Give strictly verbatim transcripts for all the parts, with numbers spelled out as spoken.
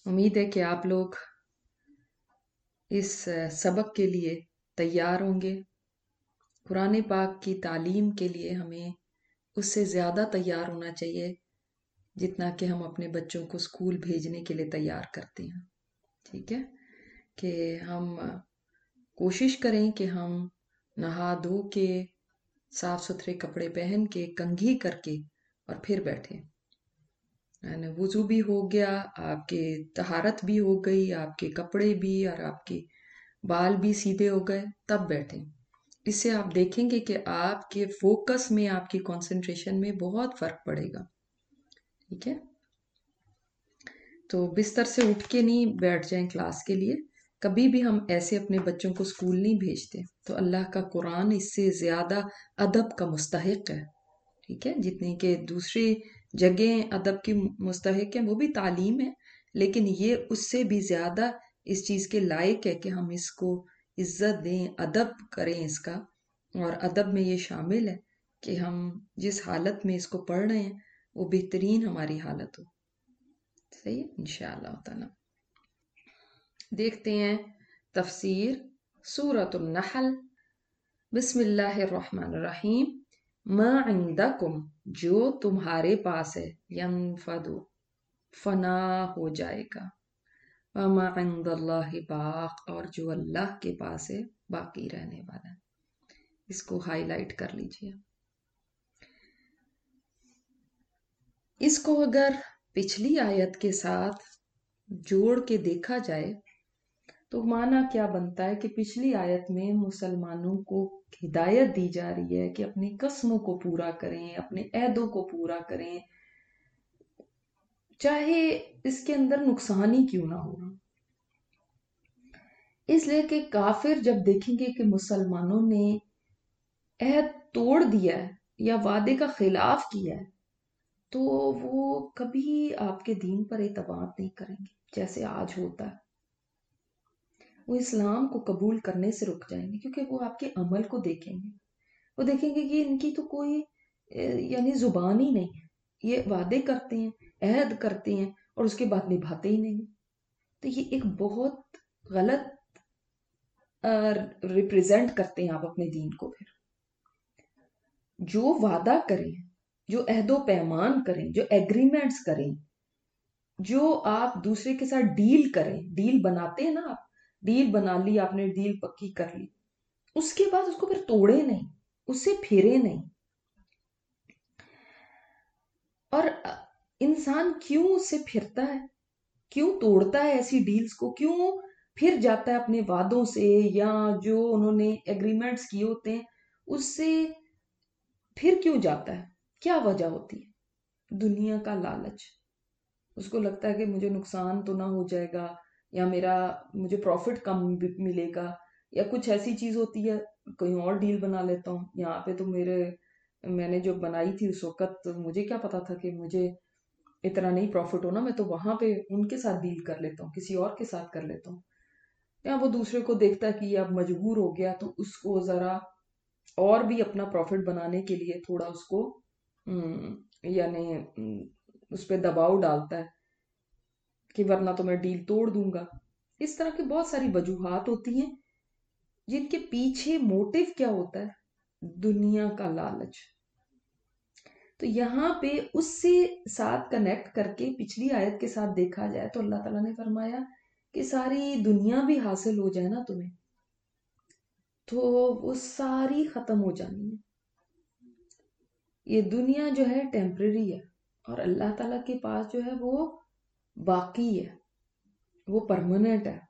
امید ہے کہ آپ لوگ اس سبق کے لیے تیار ہوں گے۔ قرآن پاک کی تعلیم کے لیے ہمیں اس سے زیادہ تیار ہونا چاہیے جتنا کہ ہم اپنے بچوں کو اسکول بھیجنے کے لیے تیار کرتے ہیں۔ ٹھیک ہے کہ ہم کوشش کریں کہ ہم نہا دھو کے صاف ستھرے کپڑے پہن کے کنگھی کر کے اور پھر بیٹھیں، یعنی وضو بھی ہو گیا، آپ کے طہارت بھی ہو گئی، آپ کے کپڑے بھی اور آپ کے بال بھی سیدھے ہو گئے، تب بیٹھیں۔ اس سے آپ دیکھیں گے کہ آپ کے فوکس میں، آپ کی کنسنٹریشن میں بہت فرق پڑے گا۔ ٹھیک ہے، تو بستر سے اٹھ کے نہیں بیٹھ جائیں کلاس کے لیے۔ کبھی بھی ہم ایسے اپنے بچوں کو اسکول نہیں بھیجتے۔ تو اللہ کا قرآن اس سے زیادہ ادب کا مستحق ہے۔ ٹھیک ہے، جتنی کہ دوسری جگہیں ادب کی مستحق ہیں وہ بھی تعلیم ہے، لیکن یہ اس سے بھی زیادہ اس چیز کے لائق ہے کہ ہم اس کو عزت دیں، ادب کریں اس کا۔ اور ادب میں یہ شامل ہے کہ ہم جس حالت میں اس کو پڑھ رہے ہیں وہ بہترین ہماری حالت ہو۔ صحیح ہے انشاءاللہ تعالی۔ دیکھتے ہیں تفسیر سورۃ النحل۔ بسم اللہ الرحمن الرحیم۔ ما عندکم، جو تمہارے پاس ہے، ینفد، فنا ہو جائے گا، وما عند اللہ باق، اور جو اللہ کے پاس ہے باقی رہنے والا ہے۔ اس کو ہائی لائٹ کر لیجئے۔ اس کو اگر پچھلی آیت کے ساتھ جوڑ کے دیکھا جائے تو معنی کیا بنتا ہے کہ پچھلی آیت میں مسلمانوں کو ہدایت دی جا رہی ہے کہ اپنی قسموں کو پورا کریں، اپنے عہدوں کو پورا کریں، چاہے اس کے اندر نقصان ہی کیوں نہ ہو۔ اس لیے کہ کافر جب دیکھیں گے کہ مسلمانوں نے عہد توڑ دیا ہے یا وعدے کا خلاف کیا ہے تو وہ کبھی آپ کے دین پر اعتماد نہیں کریں گے، جیسے آج ہوتا ہے۔ وہ اسلام کو قبول کرنے سے رک جائیں گے، کیونکہ وہ آپ کے عمل کو دیکھیں گے۔ وہ دیکھیں گے کہ ان کی تو کوئی یعنی زبان ہی نہیں ہے، یہ وعدے کرتے ہیں، عہد کرتے ہیں اور اس کے بعد نبھاتے ہی نہیں۔ تو یہ ایک بہت غلط ریپریزنٹ کرتے ہیں آپ اپنے دین کو۔ پھر جو وعدہ کریں، جو عہد و پیمان کریں، جو ایگریمنٹس کریں، جو آپ دوسرے کے ساتھ ڈیل کریں، ڈیل بناتے ہیں نا آپ، ڈیل بنا لی آپ نے، ڈیل پکی کر لی، اس کے بعد اس کو پھر توڑے نہیں، اس سے پھیرے نہیں۔ اور انسان کیوں اس سے پھرتا ہے، کیوں توڑتا ہے ایسی ڈیلز کو، کیوں پھر جاتا ہے اپنے وعدوں سے یا جو انہوں نے ایگریمنٹس کیے ہوتے ہیں اس سے پھر کیوں جاتا ہے؟ کیا وجہ ہوتی ہے؟ دنیا کا لالچ۔ اس کو لگتا ہے کہ مجھے نقصان تو نہ ہو جائے گا، یا میرا مجھے پروفٹ کم ملے گا، یا کچھ ایسی چیز ہوتی ہے، کہیں اور ڈیل بنا لیتا ہوں۔ یہاں پہ تو میرے میں نے جو بنائی تھی اس وقت مجھے کیا پتا تھا کہ مجھے اتنا نہیں پروفٹ ہونا، میں تو وہاں پہ ان کے ساتھ ڈیل کر لیتا ہوں، کسی اور کے ساتھ کر لیتا ہوں۔ یا وہ دوسرے کو دیکھتا ہے کہ یہ اب مجبور ہو گیا تو اس کو ذرا اور بھی اپنا پروفٹ بنانے کے لیے تھوڑا اس کو یعنی اس پہ دباؤ ڈالتا ہے کہ ورنہ تو میں ڈیل توڑ دوں گا۔ اس طرح کی بہت ساری وجوہات ہوتی ہیں جن کے پیچھے موٹیو کیا ہوتا ہے؟ دنیا کا لالچ۔ تو یہاں پہ اس سے ساتھ کنیکٹ کر کے پچھلی آیت کے ساتھ دیکھا جائے تو اللہ تعالیٰ نے فرمایا کہ ساری دنیا بھی حاصل ہو جائے نا تمہیں تو وہ ساری ختم ہو جانی ہے۔ یہ دنیا جو ہے ٹیمپریری ہے، اور اللہ تعالیٰ کے پاس جو ہے وہ باقی ہے، وہ پرماننٹ ہے۔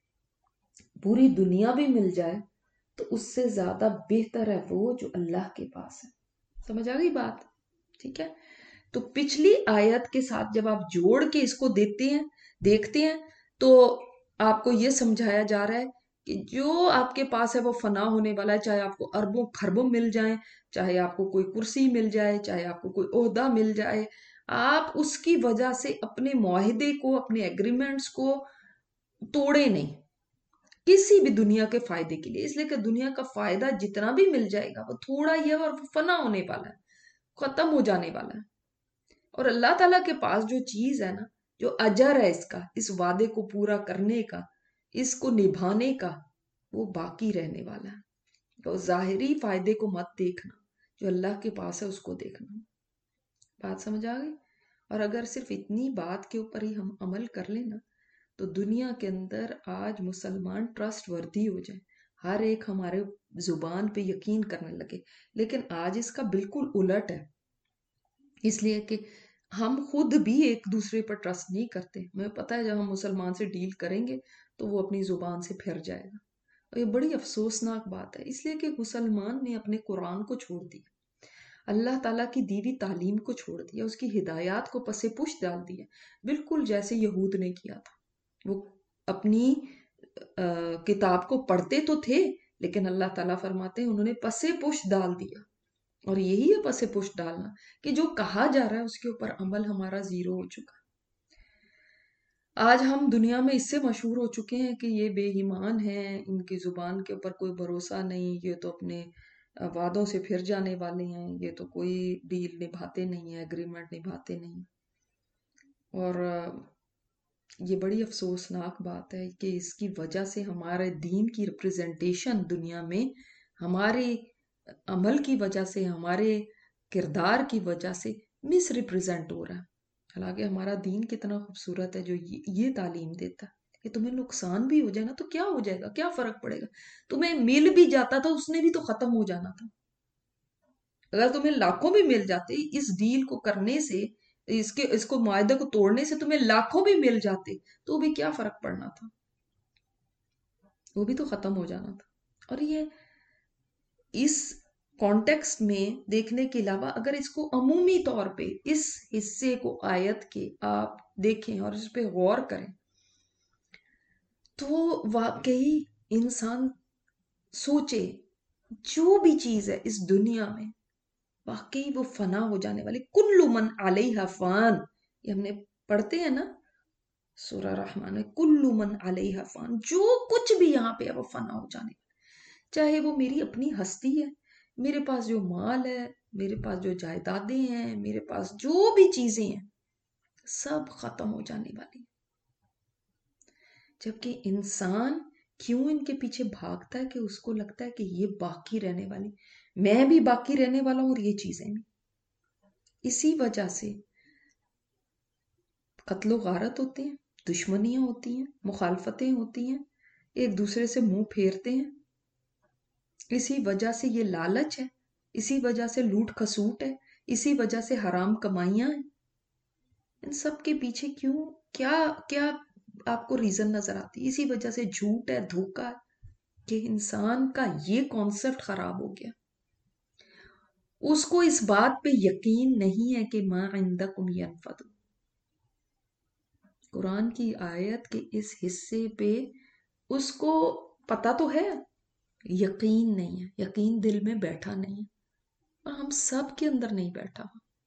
پوری دنیا بھی مل جائے تو اس سے زیادہ بہتر ہے وہ جو اللہ کے پاس ہے۔ سمجھ آ گئی بات؟ ٹھیک ہے، تو پچھلی آیت کے ساتھ جب آپ جوڑ کے اس کو دیکھتے ہیں دیکھتے ہیں تو آپ کو یہ سمجھایا جا رہا ہے کہ جو آپ کے پاس ہے وہ فنا ہونے والا ہے، چاہے آپ کو اربوں خربوں مل جائیں، چاہے آپ کو کوئی کرسی مل جائے، چاہے آپ کو کوئی عہدہ مل جائے، آپ اس کی وجہ سے اپنے معاہدے کو، اپنے ایگریمنٹس کو توڑے نہیں کسی بھی دنیا کے فائدے کے لیے۔ اس لیے کہ دنیا کا فائدہ جتنا بھی مل جائے گا وہ تھوڑا ہی ہے اور وہ فنا ہونے والا ہے، ختم ہو جانے والا ہے۔ اور اللہ تعالیٰ کے پاس جو چیز ہے نا، جو اجر ہے اس کا، اس وعدے کو پورا کرنے کا، اس کو نبھانے کا، وہ باقی رہنے والا ہے۔ تو ظاہری فائدے کو مت دیکھنا، جو اللہ کے پاس ہے اس کو دیکھنا۔ بات سمجھ آ گئی؟ اور اگر صرف اتنی بات کے اوپر ہی ہم عمل کر لینا تو دنیا کے اندر آج مسلمان ٹرسٹ وردی ہو جائے، ہر ایک ہمارے زبان پہ یقین کرنے لگے۔ لیکن آج اس کا بالکل الٹ ہے، اس لیے کہ ہم خود بھی ایک دوسرے پر ٹرسٹ نہیں کرتے۔ ہمیں پتہ ہے جب ہم مسلمان سے ڈیل کریں گے تو وہ اپنی زبان سے پھر جائے گا، اور یہ بڑی افسوسناک بات ہے، اس لیے کہ مسلمان نے اپنے قرآن کو چھوڑ دیا، اللہ تعالیٰ کی دیوی تعلیم کو چھوڑ دیا، اس کی ہدایات کو پس پش ڈال دیا، بالکل جیسے یہود نے کیا تھا۔ وہ اپنی کتاب کو پڑھتے تو تھے، لیکن اللہ تعالیٰ فرماتے ہیں انہوں نے پس پش ڈال دیا۔ اور یہی ہے پس پش ڈالنا، کہ جو کہا جا رہا ہے اس کے اوپر عمل ہمارا زیرو ہو چکا۔ آج ہم دنیا میں اس سے مشہور ہو چکے ہیں کہ یہ بے ایمان ہیں، ان کی زبان کے اوپر کوئی بھروسہ نہیں، یہ تو اپنے وعدوں سے پھر جانے والے ہیں، یہ تو کوئی ڈیل نبھاتے نہیں ہیں، ایگریمنٹ نبھاتے نہیں۔ اور یہ بڑی افسوسناک بات ہے کہ اس کی وجہ سے ہمارے دین کی ریپریزنٹیشن دنیا میں، ہمارے عمل کی وجہ سے، ہمارے کردار کی وجہ سے مس ریپریزنٹ ہو رہا ہے۔ حالانکہ ہمارا دین کتنا خوبصورت ہے جو یہ تعلیم دیتا ہے کہ تمہیں نقصان بھی ہو جائے نا تو کیا ہو جائے گا، کیا فرق پڑے گا، تمہیں مل بھی جاتا تھا اس نے بھی تو ختم ہو جانا تھا۔ اگر تمہیں لاکھوں بھی مل جاتے اس ڈیل کو کرنے سے، اس کے اس کو معاہدے کو توڑنے سے تمہیں لاکھوں بھی مل جاتے تو بھی کیا فرق پڑنا تھا، وہ بھی تو ختم ہو جانا تھا۔ اور یہ اس کانٹیکسٹ میں دیکھنے کے علاوہ اگر اس کو عمومی طور پہ اس حصے کو آیت کے آپ دیکھیں اور اس پہ غور کریں تو واقعی انسان سوچے جو بھی چیز ہے اس دنیا میں واقعی وہ فنا ہو جانے والی، کل من علیہا فان، یہ ہم نے پڑھتے ہیں نا سورہ رحمان میں، کل من علیہا فان، جو کچھ بھی یہاں پہ ہے وہ فنا ہو جانے والی، چاہے وہ میری اپنی ہستی ہے، میرے پاس جو مال ہے، میرے پاس جو جائیدادیں ہیں، میرے پاس جو بھی چیزیں ہیں، سب ختم ہو جانے والی۔ جبکہ انسان کیوں ان کے پیچھے بھاگتا ہے کہ اس کو لگتا ہے کہ یہ باقی رہنے والی، میں بھی باقی رہنے والا ہوں اور یہ چیزیں بھی۔ اسی وجہ سے قتل و غارت ہوتے ہیں، دشمنیاں ہوتی ہیں، مخالفتیں ہوتی ہیں، ایک دوسرے سے منہ پھیرتے ہیں۔ اسی وجہ سے یہ لالچ ہے، اسی وجہ سے لوٹ کھسوٹ ہے، اسی وجہ سے حرام کمائیاں ہیں۔ ان سب کے پیچھے کیوں کیا کیا آپ کو ریزن نظر آتی ہے؟ اسی وجہ سے جھوٹ ہے، دھوکہ ہے، کہ انسان کا یہ کانسیپٹ خراب ہو گیا، اس کو اس بات پہ یقین نہیں ہے کہ ما عندکم ینفد۔ قرآن کی آیت کے اس حصے پہ اس کو پتا تو ہے، یقین نہیں ہے، یقین دل میں بیٹھا نہیں ہے، اور ہم سب کے اندر نہیں بیٹھا۔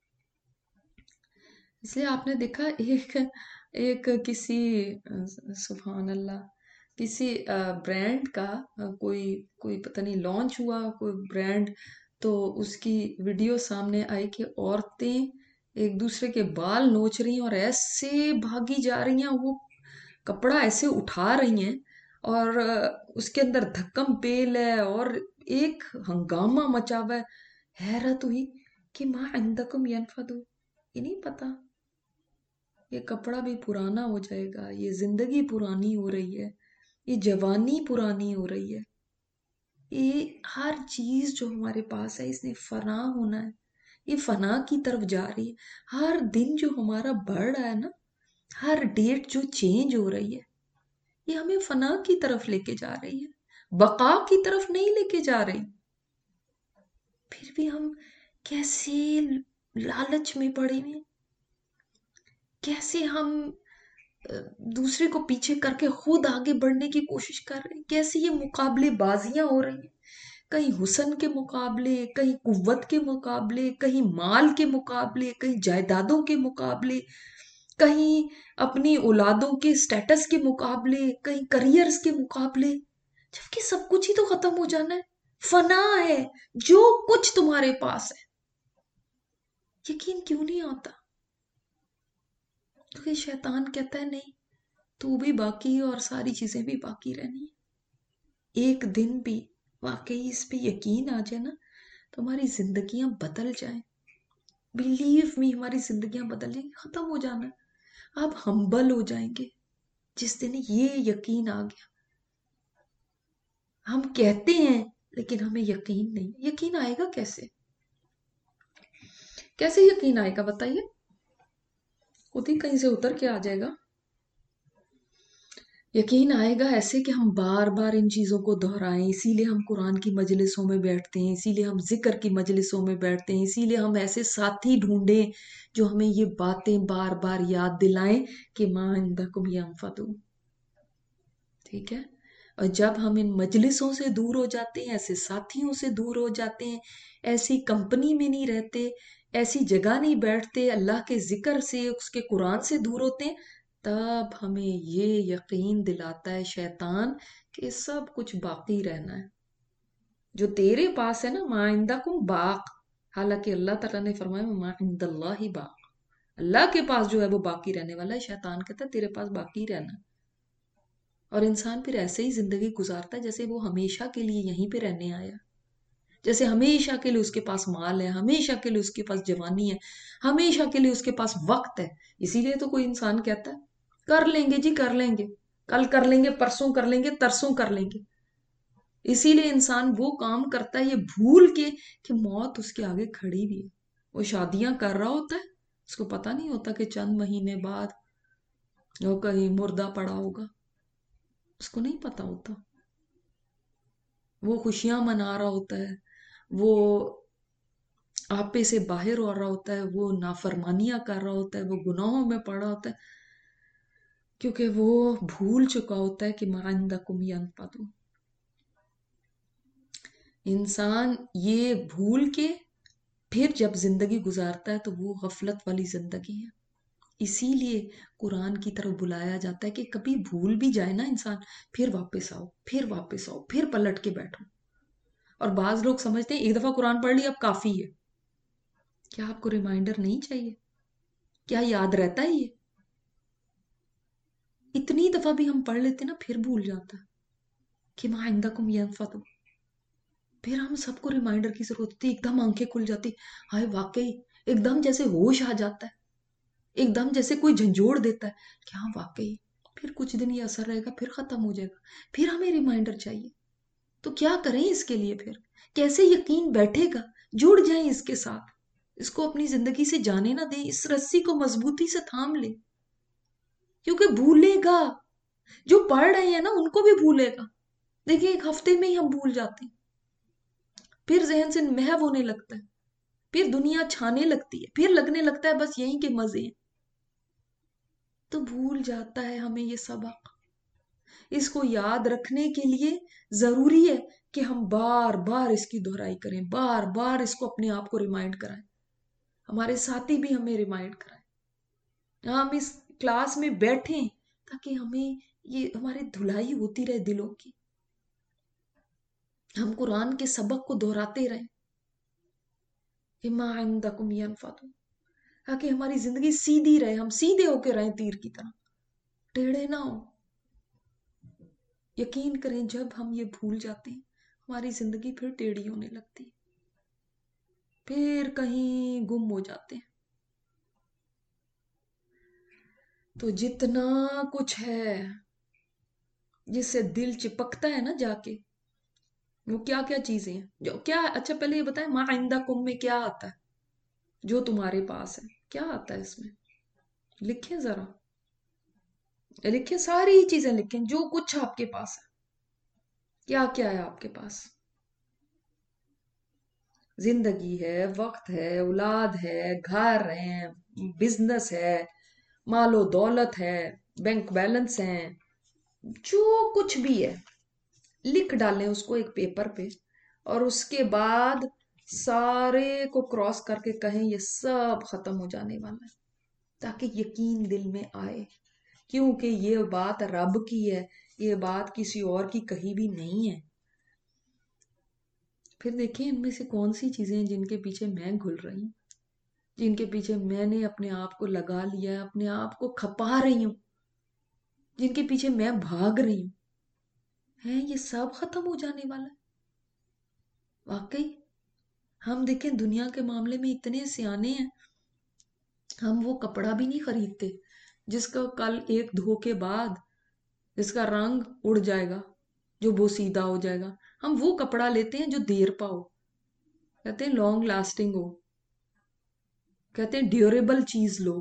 اس لیے آپ نے دیکھا ایک ایک کسی سبحان اللہ کسی برانڈ کا کوئی کوئی پتہ نہیں لانچ ہوا کوئی برانڈ، تو اس کی ویڈیو سامنے آئی کہ عورتیں ایک دوسرے کے بال نوچ رہی ہیں اور ایسے بھاگی جا رہی ہیں، وہ کپڑا ایسے اٹھا رہی ہیں اور اس کے اندر دھکم پیل ہے اور ایک ہنگامہ مچا ہوا ہے۔ حیرت ہوئی کہ ما عندکم ینفدو، یہ نہیں پتا یہ کپڑا بھی پرانا ہو جائے گا، یہ زندگی پرانی ہو رہی ہے، یہ جوانی پرانی ہو رہی ہے، یہ ہر چیز جو ہمارے پاس ہے اس نے فنا ہونا ہے، یہ فنا کی طرف جا رہی ہے۔ ہر دن جو ہمارا بڑھ رہا ہے نا، ہر ڈیٹ جو چینج ہو رہی ہے، یہ ہمیں فنا کی طرف لے کے جا رہی ہے، بقا کی طرف نہیں لے کے جا رہی۔ پھر بھی ہم کیسے لالچ میں پڑے ہوئے، کیسے ہم دوسرے کو پیچھے کر کے خود آگے بڑھنے کی کوشش کر رہے ہیں، کیسے یہ مقابلے بازیاں ہو رہی ہیں، کہیں حسن کے مقابلے، کہیں قوت کے مقابلے، کہیں مال کے مقابلے، کہیں جائیدادوں کے مقابلے، کہیں اپنی اولادوں کے سٹیٹس کے مقابلے، کہیں کریئرز کے مقابلے، جبکہ سب کچھ ہی تو ختم ہو جانا ہے، فنا ہے جو کچھ تمہارے پاس ہے۔ یقین کیوں نہیں آتا؟ تو یہ شیطان کہتا ہے نہیں، تو بھی باقی ہے اور ساری چیزیں بھی باقی رہنی ہے۔ ایک دن بھی واقعی اس پہ یقین آ جائے نا تو ہماری زندگیاں بدل جائیں، بلیو می ہماری زندگیاں بدل جائیں گی، ختم ہو جانا ہے۔ آپ ہمبل ہو جائیں گے جس دن یہ یقین آ گیا۔ ہم کہتے ہیں لیکن ہمیں یقین نہیں۔ یقین آئے گا کیسے؟ کیسے یقین آئے گا بتائیے؟ خود ہی کہیں سے اتر کے آ جائے گا؟ یقین آئے گا ایسے کہ ہم بار بار ان چیزوں کو دہرائیں، اسی لیے ہم قرآن کی مجلسوں میں بیٹھتے ہیں، اسی لیے ہم ذکر کی مجلسوں میں بیٹھتے ہیں، اسی لیے ہم ایسے ساتھی ڈھونڈیں جو ہمیں یہ باتیں بار بار یاد دلائیں کہ ما عندکم ینفد۔ ٹھیک ہے؟ اور جب ہم ان مجلسوں سے دور ہو جاتے ہیں، ایسے ساتھیوں سے دور ہو جاتے ہیں، ایسی کمپنی میں نہیں رہتے، ایسی جگہ نہیں بیٹھتے، اللہ کے ذکر سے، اس کے قرآن سے دور ہوتے ہیں، تب ہمیں یہ یقین دلاتا ہے شیطان کہ سب کچھ باقی رہنا ہے۔ جو تیرے پاس ہے نا، ما عندکم باق، حالانکہ اللہ تعالیٰ نے فرمایا ما عند اللہ باق، اللہ کے پاس جو ہے وہ باقی رہنے والا ہے۔ شیطان کہتا ہے تیرے پاس باقی رہنا ہے۔ اور انسان پھر ایسے ہی زندگی گزارتا ہے جیسے وہ ہمیشہ کے لیے یہیں پہ رہنے آیا، جیسے ہمیشہ کے لیے اس کے پاس مال ہے، ہمیشہ کے لیے اس کے پاس جوانی ہے، ہمیشہ کے لیے اس کے پاس وقت ہے۔ اسی لیے تو کوئی انسان کہتا ہے کر لیں گے جی، کر لیں گے، کل کر لیں گے، پرسوں کر لیں گے، ترسوں کر لیں گے۔ اسی لیے انسان وہ کام کرتا ہے یہ بھول کے کہ موت اس کے آگے کھڑی بھی ہے۔ وہ شادیاں کر رہا ہوتا ہے، اس کو پتہ نہیں ہوتا کہ چند مہینے بعد وہ کہیں مردہ پڑا ہوگا، اس کو نہیں پتا ہوتا۔ وہ خوشیاں منا رہا ہوتا ہے، وہ آپے سے باہر ہو رہا ہوتا ہے، وہ نافرمانیاں کر رہا ہوتا ہے، وہ گناہوں میں پڑا ہوتا ہے، کیونکہ وہ بھول چکا ہوتا ہے کہ ما عندکم ینفد۔ انسان یہ بھول کے پھر جب زندگی گزارتا ہے تو وہ غفلت والی زندگی ہے۔ اسی لیے قرآن کی طرف بلایا جاتا ہے کہ کبھی بھول بھی جائے نا انسان، پھر واپس آؤ، پھر واپس آؤ، پھر پلٹ کے بیٹھو۔ اور بعض لوگ سمجھتے ہیں ایک دفعہ قرآن پڑھ لی اب کافی ہے۔ کیا آپ کو ریمائنڈر نہیں چاہیے؟ کیا یاد رہتا ہے یہ؟ اتنی دفعہ بھی ہم پڑھ لیتے نا پھر بھول جاتا ہے کہ ما عندکم ینفد۔ پھر ہم سب کو ریمائنڈر کی ضرورت ہوتی ہے، ایک دم آنکھیں کھل جاتی، ہائے واقعی ایک دم جیسے ہوش آ جاتا ہے، ایک دم جیسے کوئی جھنجھوڑ دیتا ہے کہ ہاں واقعی پھر کچھ دن یہ اثر رہے گا، پھر ختم ہو جائے گا، پھر ہمیں ریمائنڈر چاہیے۔ تو کیا کریں اس کے لیے؟ پھر کیسے یقین بیٹھے گا؟ جڑ جائیں اس کے ساتھ، اس کو اپنی زندگی سے جانے نہ دیں، اس رسی کو مضبوطی سے تھام لیں، کیونکہ بھولے گا۔ جو پڑھ رہے ہیں نا ان کو بھی بھولے گا۔ دیکھیں ایک ہفتے میں ہی ہم بھول جاتے ہیں، پھر ذہن سے محو ہونے لگتا ہے، پھر دنیا چھانے لگتی ہے، پھر لگنے لگتا ہے بس یہیں کے مزے ہیں، تو بھول جاتا ہے ہمیں یہ سبق۔ اس کو یاد رکھنے کے لیے ضروری ہے کہ ہم بار بار اس کی دہرائی کریں، بار بار اس کو اپنے آپ کو ریمائنڈ کرائیں، ہمارے ساتھی بھی ہمیں ریمائنڈ کرائیں، ہم اس کلاس میں بیٹھیں تاکہ ہمیں یہ ہماری دھلائی ہوتی رہے دلوں کی، ہم قرآن کے سبق کو دہراتے رہیں کہ ما عندکم ینفد، تاکہ ہماری زندگی سیدھی رہے، ہم سیدھے ہو کے رہیں تیر کی طرح، ٹیڑھے نہ ہو۔ یقین کریں جب ہم یہ بھول جاتے ہیں ہماری زندگی پھر ٹیڑھی ہونے لگتی ہے، پھر کہیں گم ہو جاتے ہیں۔ تو جتنا کچھ ہے جس سے دل چپکتا ہے نا جا کے، وہ کیا کیا چیزیں ہیں جو کیا؟ اچھا پہلے یہ بتائیں ما عندکم میں کیا آتا ہے؟ جو تمہارے پاس ہے کیا آتا ہے اس میں؟ لکھیں ذرا، لکھیں ساری چیزیں، لکھیں جو کچھ آپ کے پاس ہے کیا کیا ہے آپ کے پاس۔ زندگی ہے، وقت ہے، اولاد ہے، گھر ہے، بزنس ہے، مال و دولت ہے، بینک بیلنس ہیں، جو کچھ بھی ہے لکھ ڈالیں اس کو ایک پیپر پہ، اور اس کے بعد سارے کو کراس کر کے کہیں یہ سب ختم ہو جانے والا ہے، تاکہ یقین دل میں آئے، کیونکہ یہ بات رب کی ہے، یہ بات کسی اور کی کہی بھی نہیں ہے۔ پھر دیکھیں ان میں سے کون سی چیزیں ہیں جن کے پیچھے میں گھل رہی ہوں، جن کے پیچھے میں نے اپنے آپ کو لگا لیا ہے، اپنے آپ کو کھپا رہی ہوں، جن کے پیچھے میں بھاگ رہی ہوں، ہیں یہ سب ختم ہو جانے والا ہے۔ واقعی ہم دیکھیں دنیا کے معاملے میں اتنے سیانے ہیں، ہم وہ کپڑا بھی نہیں خریدتے جس کا کل ایک دھو کے بعد جس کا رنگ اڑ جائے گا، جو بوسیدہ ہو جائے گا۔ ہم وہ کپڑا لیتے ہیں جو دیر پا ہو، کہتے ہیں لانگ لاسٹنگ ہو، کہتے ہیں ڈیوریبل چیز لو۔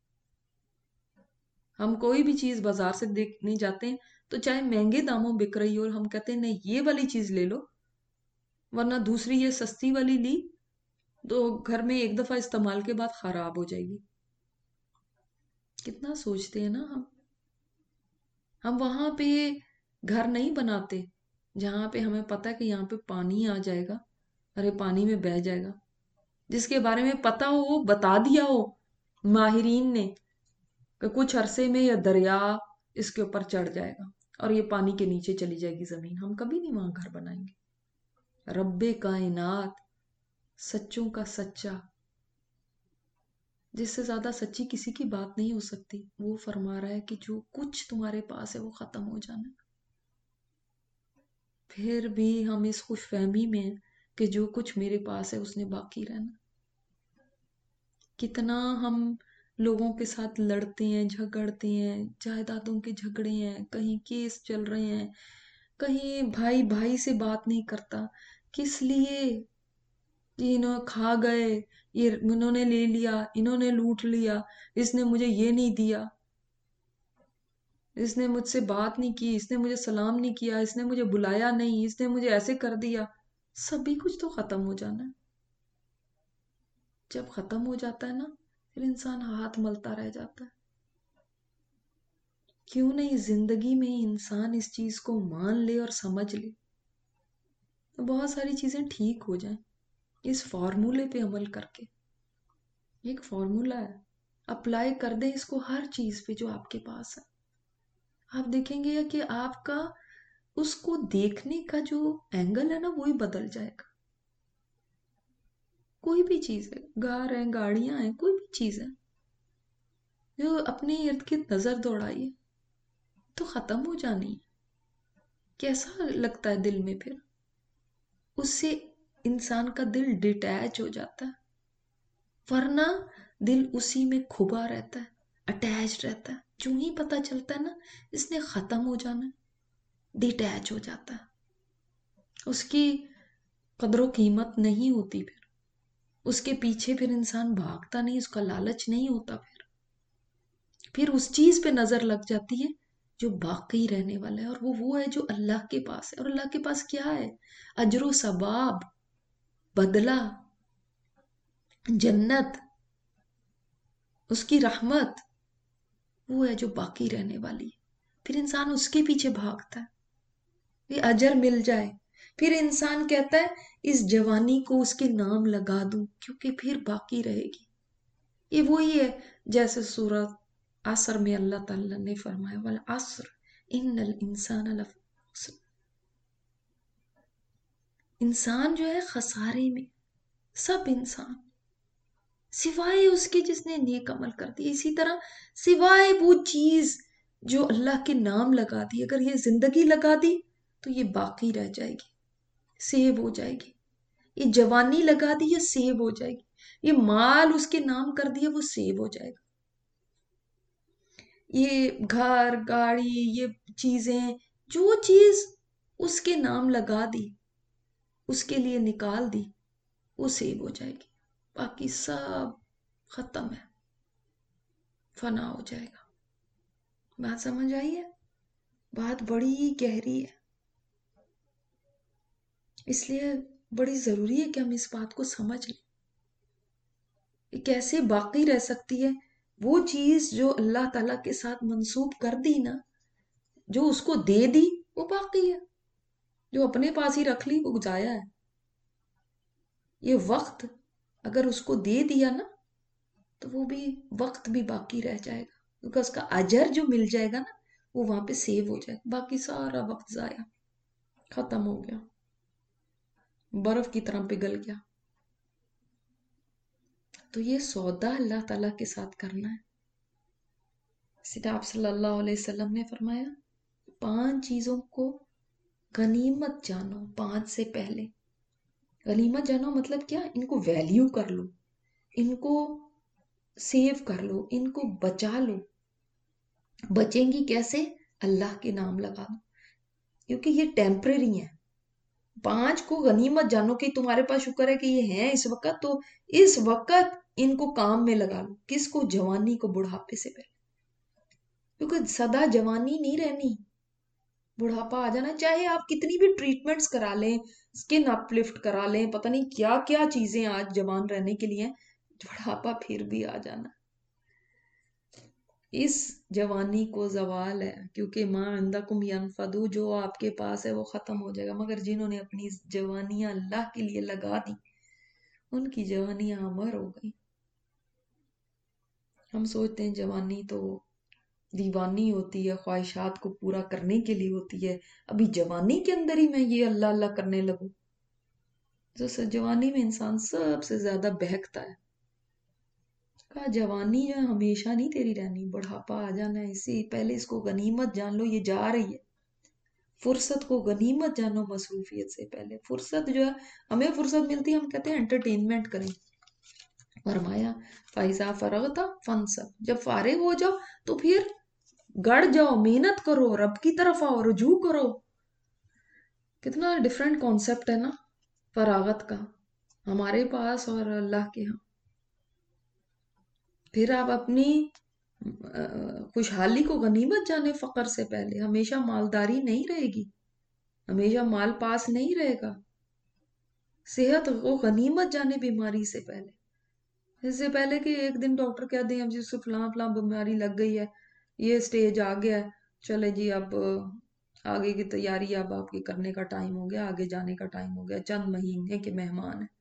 ہم کوئی بھی چیز بازار سے دیکھنے جاتے ہیں تو چاہے مہنگے داموں بک رہی ہو اور ہم کہتے ہیں نہیں یہ والی چیز لے لو، ورنہ دوسری یہ سستی والی لی تو گھر میں ایک دفعہ استعمال کے بعد خراب ہو جائے گی۔ کتنا سوچتے ہیں نا ہم ہم وہاں پہ گھر نہیں بناتے جہاں پہ ہمیں پتا کہ یہاں پہ پانی آ جائے گا، ارے پانی میں بہہ جائے گا، جس کے بارے میں پتا ہو وہ بتا دیا ہو ماہرین نے کہ کچھ عرصے میں یہ دریا اس کے اوپر چڑھ جائے گا اور یہ پانی کے نیچے چلی جائے گی زمین، ہم کبھی نہیں وہاں گھر بنائیں گے۔ رب کائنات، سچوں کا سچا، جس سے زیادہ سچی کسی کی بات نہیں ہو سکتی، وہ فرما رہا ہے کہ جو کچھ تمہارے پاس ہے وہ ختم ہو جانا، پھر بھی ہم اس خوش فہمی میں ہیں کہ جو کچھ میرے پاس ہے اس نے باقی رہنا۔ کتنا ہم لوگوں کے ساتھ لڑتے ہیں، جھگڑتے ہیں، جائیدادوں کے جھگڑے ہیں، کہیں کیس چل رہے ہیں، کہیں بھائی بھائی سے بات نہیں کرتا، کس لیے؟ جی انہوں کھا گئے، یہ انہوں نے لے لیا، انہوں نے لوٹ لیا، اس نے مجھے یہ نہیں دیا، اس نے مجھ سے بات نہیں کی، اس نے مجھے سلام نہیں کیا، اس نے مجھے بلایا نہیں، اس نے مجھے ایسے کر دیا۔ سبھی کچھ تو ختم ہو جانا ہے۔ جب ختم ہو جاتا ہے نا پھر انسان ہاتھ ملتا رہ جاتا ہے۔ کیوں نہیں زندگی میں انسان اس چیز کو مان لے اور سمجھ لے تو بہت ساری چیزیں ٹھیک ہو جائیں، اس فارمولے پہ عمل کر کے۔ ایک فارمولا ہے، اپلائی کر دیں اس کو ہر چیز پہ جو آپ کے پاس ہے، آپ دیکھیں گے کہ آپ کا اس کو دیکھنے کا جو اینگل ہے نا وہی بدل جائے گا۔ کوئی بھی چیز ہے، گار ہیں، گاڑیاں ہیں، کوئی بھی چیز ہے جو اپنے ارد گرد نظر دوڑائیے تو ختم ہو جانی ہے۔ کیسا لگتا ہے دل میں؟ پھر اس سے انسان کا دل ڈیٹیچ ہو جاتا ہے، ورنہ دل اسی میں کھبا رہتا ہے، اٹیچ رہتا ہے۔ جو ہی پتا چلتا ہے نا اس نے ختم ہو جانا ہے، ڈیٹیچ ہو جاتا ہے، اس کی قدر و قیمت نہیں ہوتی، پھر اس کے پیچھے پھر انسان بھاگتا نہیں، اس کا لالچ نہیں ہوتا، پھر پھر اس چیز پہ نظر لگ جاتی ہے جو باقی رہنے والا ہے، اور وہ وہ ہے جو اللہ کے پاس ہے۔ اور اللہ کے پاس کیا ہے؟ اجر و ثواب، بدلہ، جنت، اس کی رحمت، وہ ہے جو باقی رہنے والی ہے۔ پھر انسان اس کے پیچھے بھاگتا ہے، یہ اجر مل جائے، پھر انسان کہتا ہے اس جوانی کو اس کے نام لگا دوں کیونکہ پھر باقی رہے گی۔ یہ وہی ہے جیسے سورۃ عصر میں اللہ تعالیٰ نے فرمایا والعصر ان الانسان لفی خسر، انسان جو ہے خسارے میں، سب انسان سوائے اس کے جس نے نیک عمل کر دی۔ اسی طرح سوائے وہ چیز جو اللہ کے نام لگا دی، اگر یہ زندگی لگا دی تو یہ باقی رہ جائے گی، سیو ہو جائے گی۔ یہ جوانی لگا دی یہ سیو ہو جائے گی، یہ مال اس کے نام کر دیا وہ سیو ہو جائے گا، یہ گھر گاڑی یہ چیزیں جو چیز اس کے نام لگا دی اس کے لیے نکال دی وہ سیو ہو جائے گی، باقی سب ختم ہے، فنا ہو جائے گا۔ بات سمجھ آئی ہے؟ بات بڑی گہری ہے، اس لیے بڑی ضروری ہے کہ ہم اس بات کو سمجھ لیں کہ کیسے باقی رہ سکتی ہے وہ چیز جو اللہ تعالیٰ کے ساتھ منسوب کر دی نا، جو اس کو دے دی وہ باقی ہے، جو اپنے پاس ہی رکھ لی وہ ضائع ہے۔ یہ وقت اگر اس کو دے دیا نا تو وہ بھی وقت بھی باقی رہ جائے گا، کیونکہ اس کا اجر جو مل جائے گا نا وہ وہاں پہ سیو ہو جائے گا، باقی سارا وقت ضائع، ختم ہو گیا، برف کی طرح پگھل گیا۔ تو یہ سودا اللہ تعالیٰ کے ساتھ کرنا ہے. سیدھا آپ صلی اللہ علیہ وسلم نے فرمایا پانچ چیزوں کو غنیمت جانو پانچ سے پہلے. غنیمت جانو مطلب کیا؟ ان کو ویلیو کر لو، ان کو سیو کر لو، ان کو بچا لو. بچیں گی کیسے؟ اللہ کے نام لگا دو، کیونکہ یہ ٹیمپریری ہیں. پانچ کو غنیمت جانو کہ تمہارے پاس شکر ہے کہ یہ ہیں اس وقت، تو اس وقت ان کو کام میں لگا لو. کس کو؟ جوانی کو، بڑھاپے سے پہلے. کیونکہ سدا جوانی نہیں رہنی، بڑھاپا آ جانا. چاہے آپ کتنی بھی ٹریٹمنٹس کرا لیں، سکن اپ لفٹ کرا لیں، پتہ نہیں کیا کیا چیزیں آج جوان رہنے کے لیے، بڑھاپا پھر بھی آ جانا. اس جوانی کو زوال ہے، کیونکہ ما عندکم ینفدو، جو آپ کے پاس ہے وہ ختم ہو جائے گا. مگر جنہوں نے اپنی جوانیاں اللہ کے لیے لگا دی، ان کی جوانیاں امر ہو گئی. ہم سوچتے ہیں جوانی تو دیوانی ہوتی ہے، خواہشات کو پورا کرنے کے لیے ہوتی ہے. ابھی جوانی کے اندر ہی میں یہ اللہ اللہ کرنے لگوں. جو جوانی میں انسان سب سے زیادہ بہکتا ہے. کہا جوانی جو ہمیشہ نہیں تیری رہنی، بڑھاپا آ جانا ہے. اسی پہلے اس کو غنیمت جان لو، یہ جا رہی ہے. فرصت کو غنیمت جانو مصروفیت سے پہلے. فرصت جو ہے ہمیں فرصت ملتی ہے، ہم کہتے ہیں انٹرٹینمنٹ کریں. فرمایا فائزہ فرغتا فنصب، جب فارغ ہو جاؤ تو پھر گڑ جاؤ، محنت کرو، رب کی طرف آؤ، رجوع کرو. کتنا ڈیفرنٹ کانسیپٹ ہے نا فراغت کا ہمارے پاس اور اللہ کے ہاں. پھر آپ اپنی خوشحالی کو غنیمت جانے فقر سے پہلے. ہمیشہ مالداری نہیں رہے گی، ہمیشہ مال پاس نہیں رہے گا. صحت کو غنیمت جانے بیماری سے پہلے. اس سے پہلے کہ ایک دن ڈاکٹر کہہ دیں اب جس کو فلاں فلاں بیماری لگ گئی ہے، یہ سٹیج آ گیا ہے، چلے جی اب آگے کی تیاری اب آپ کی کرنے کا ٹائم ہو گیا، آگے جانے کا ٹائم ہو گیا، چند مہینے کے مہمان ہیں.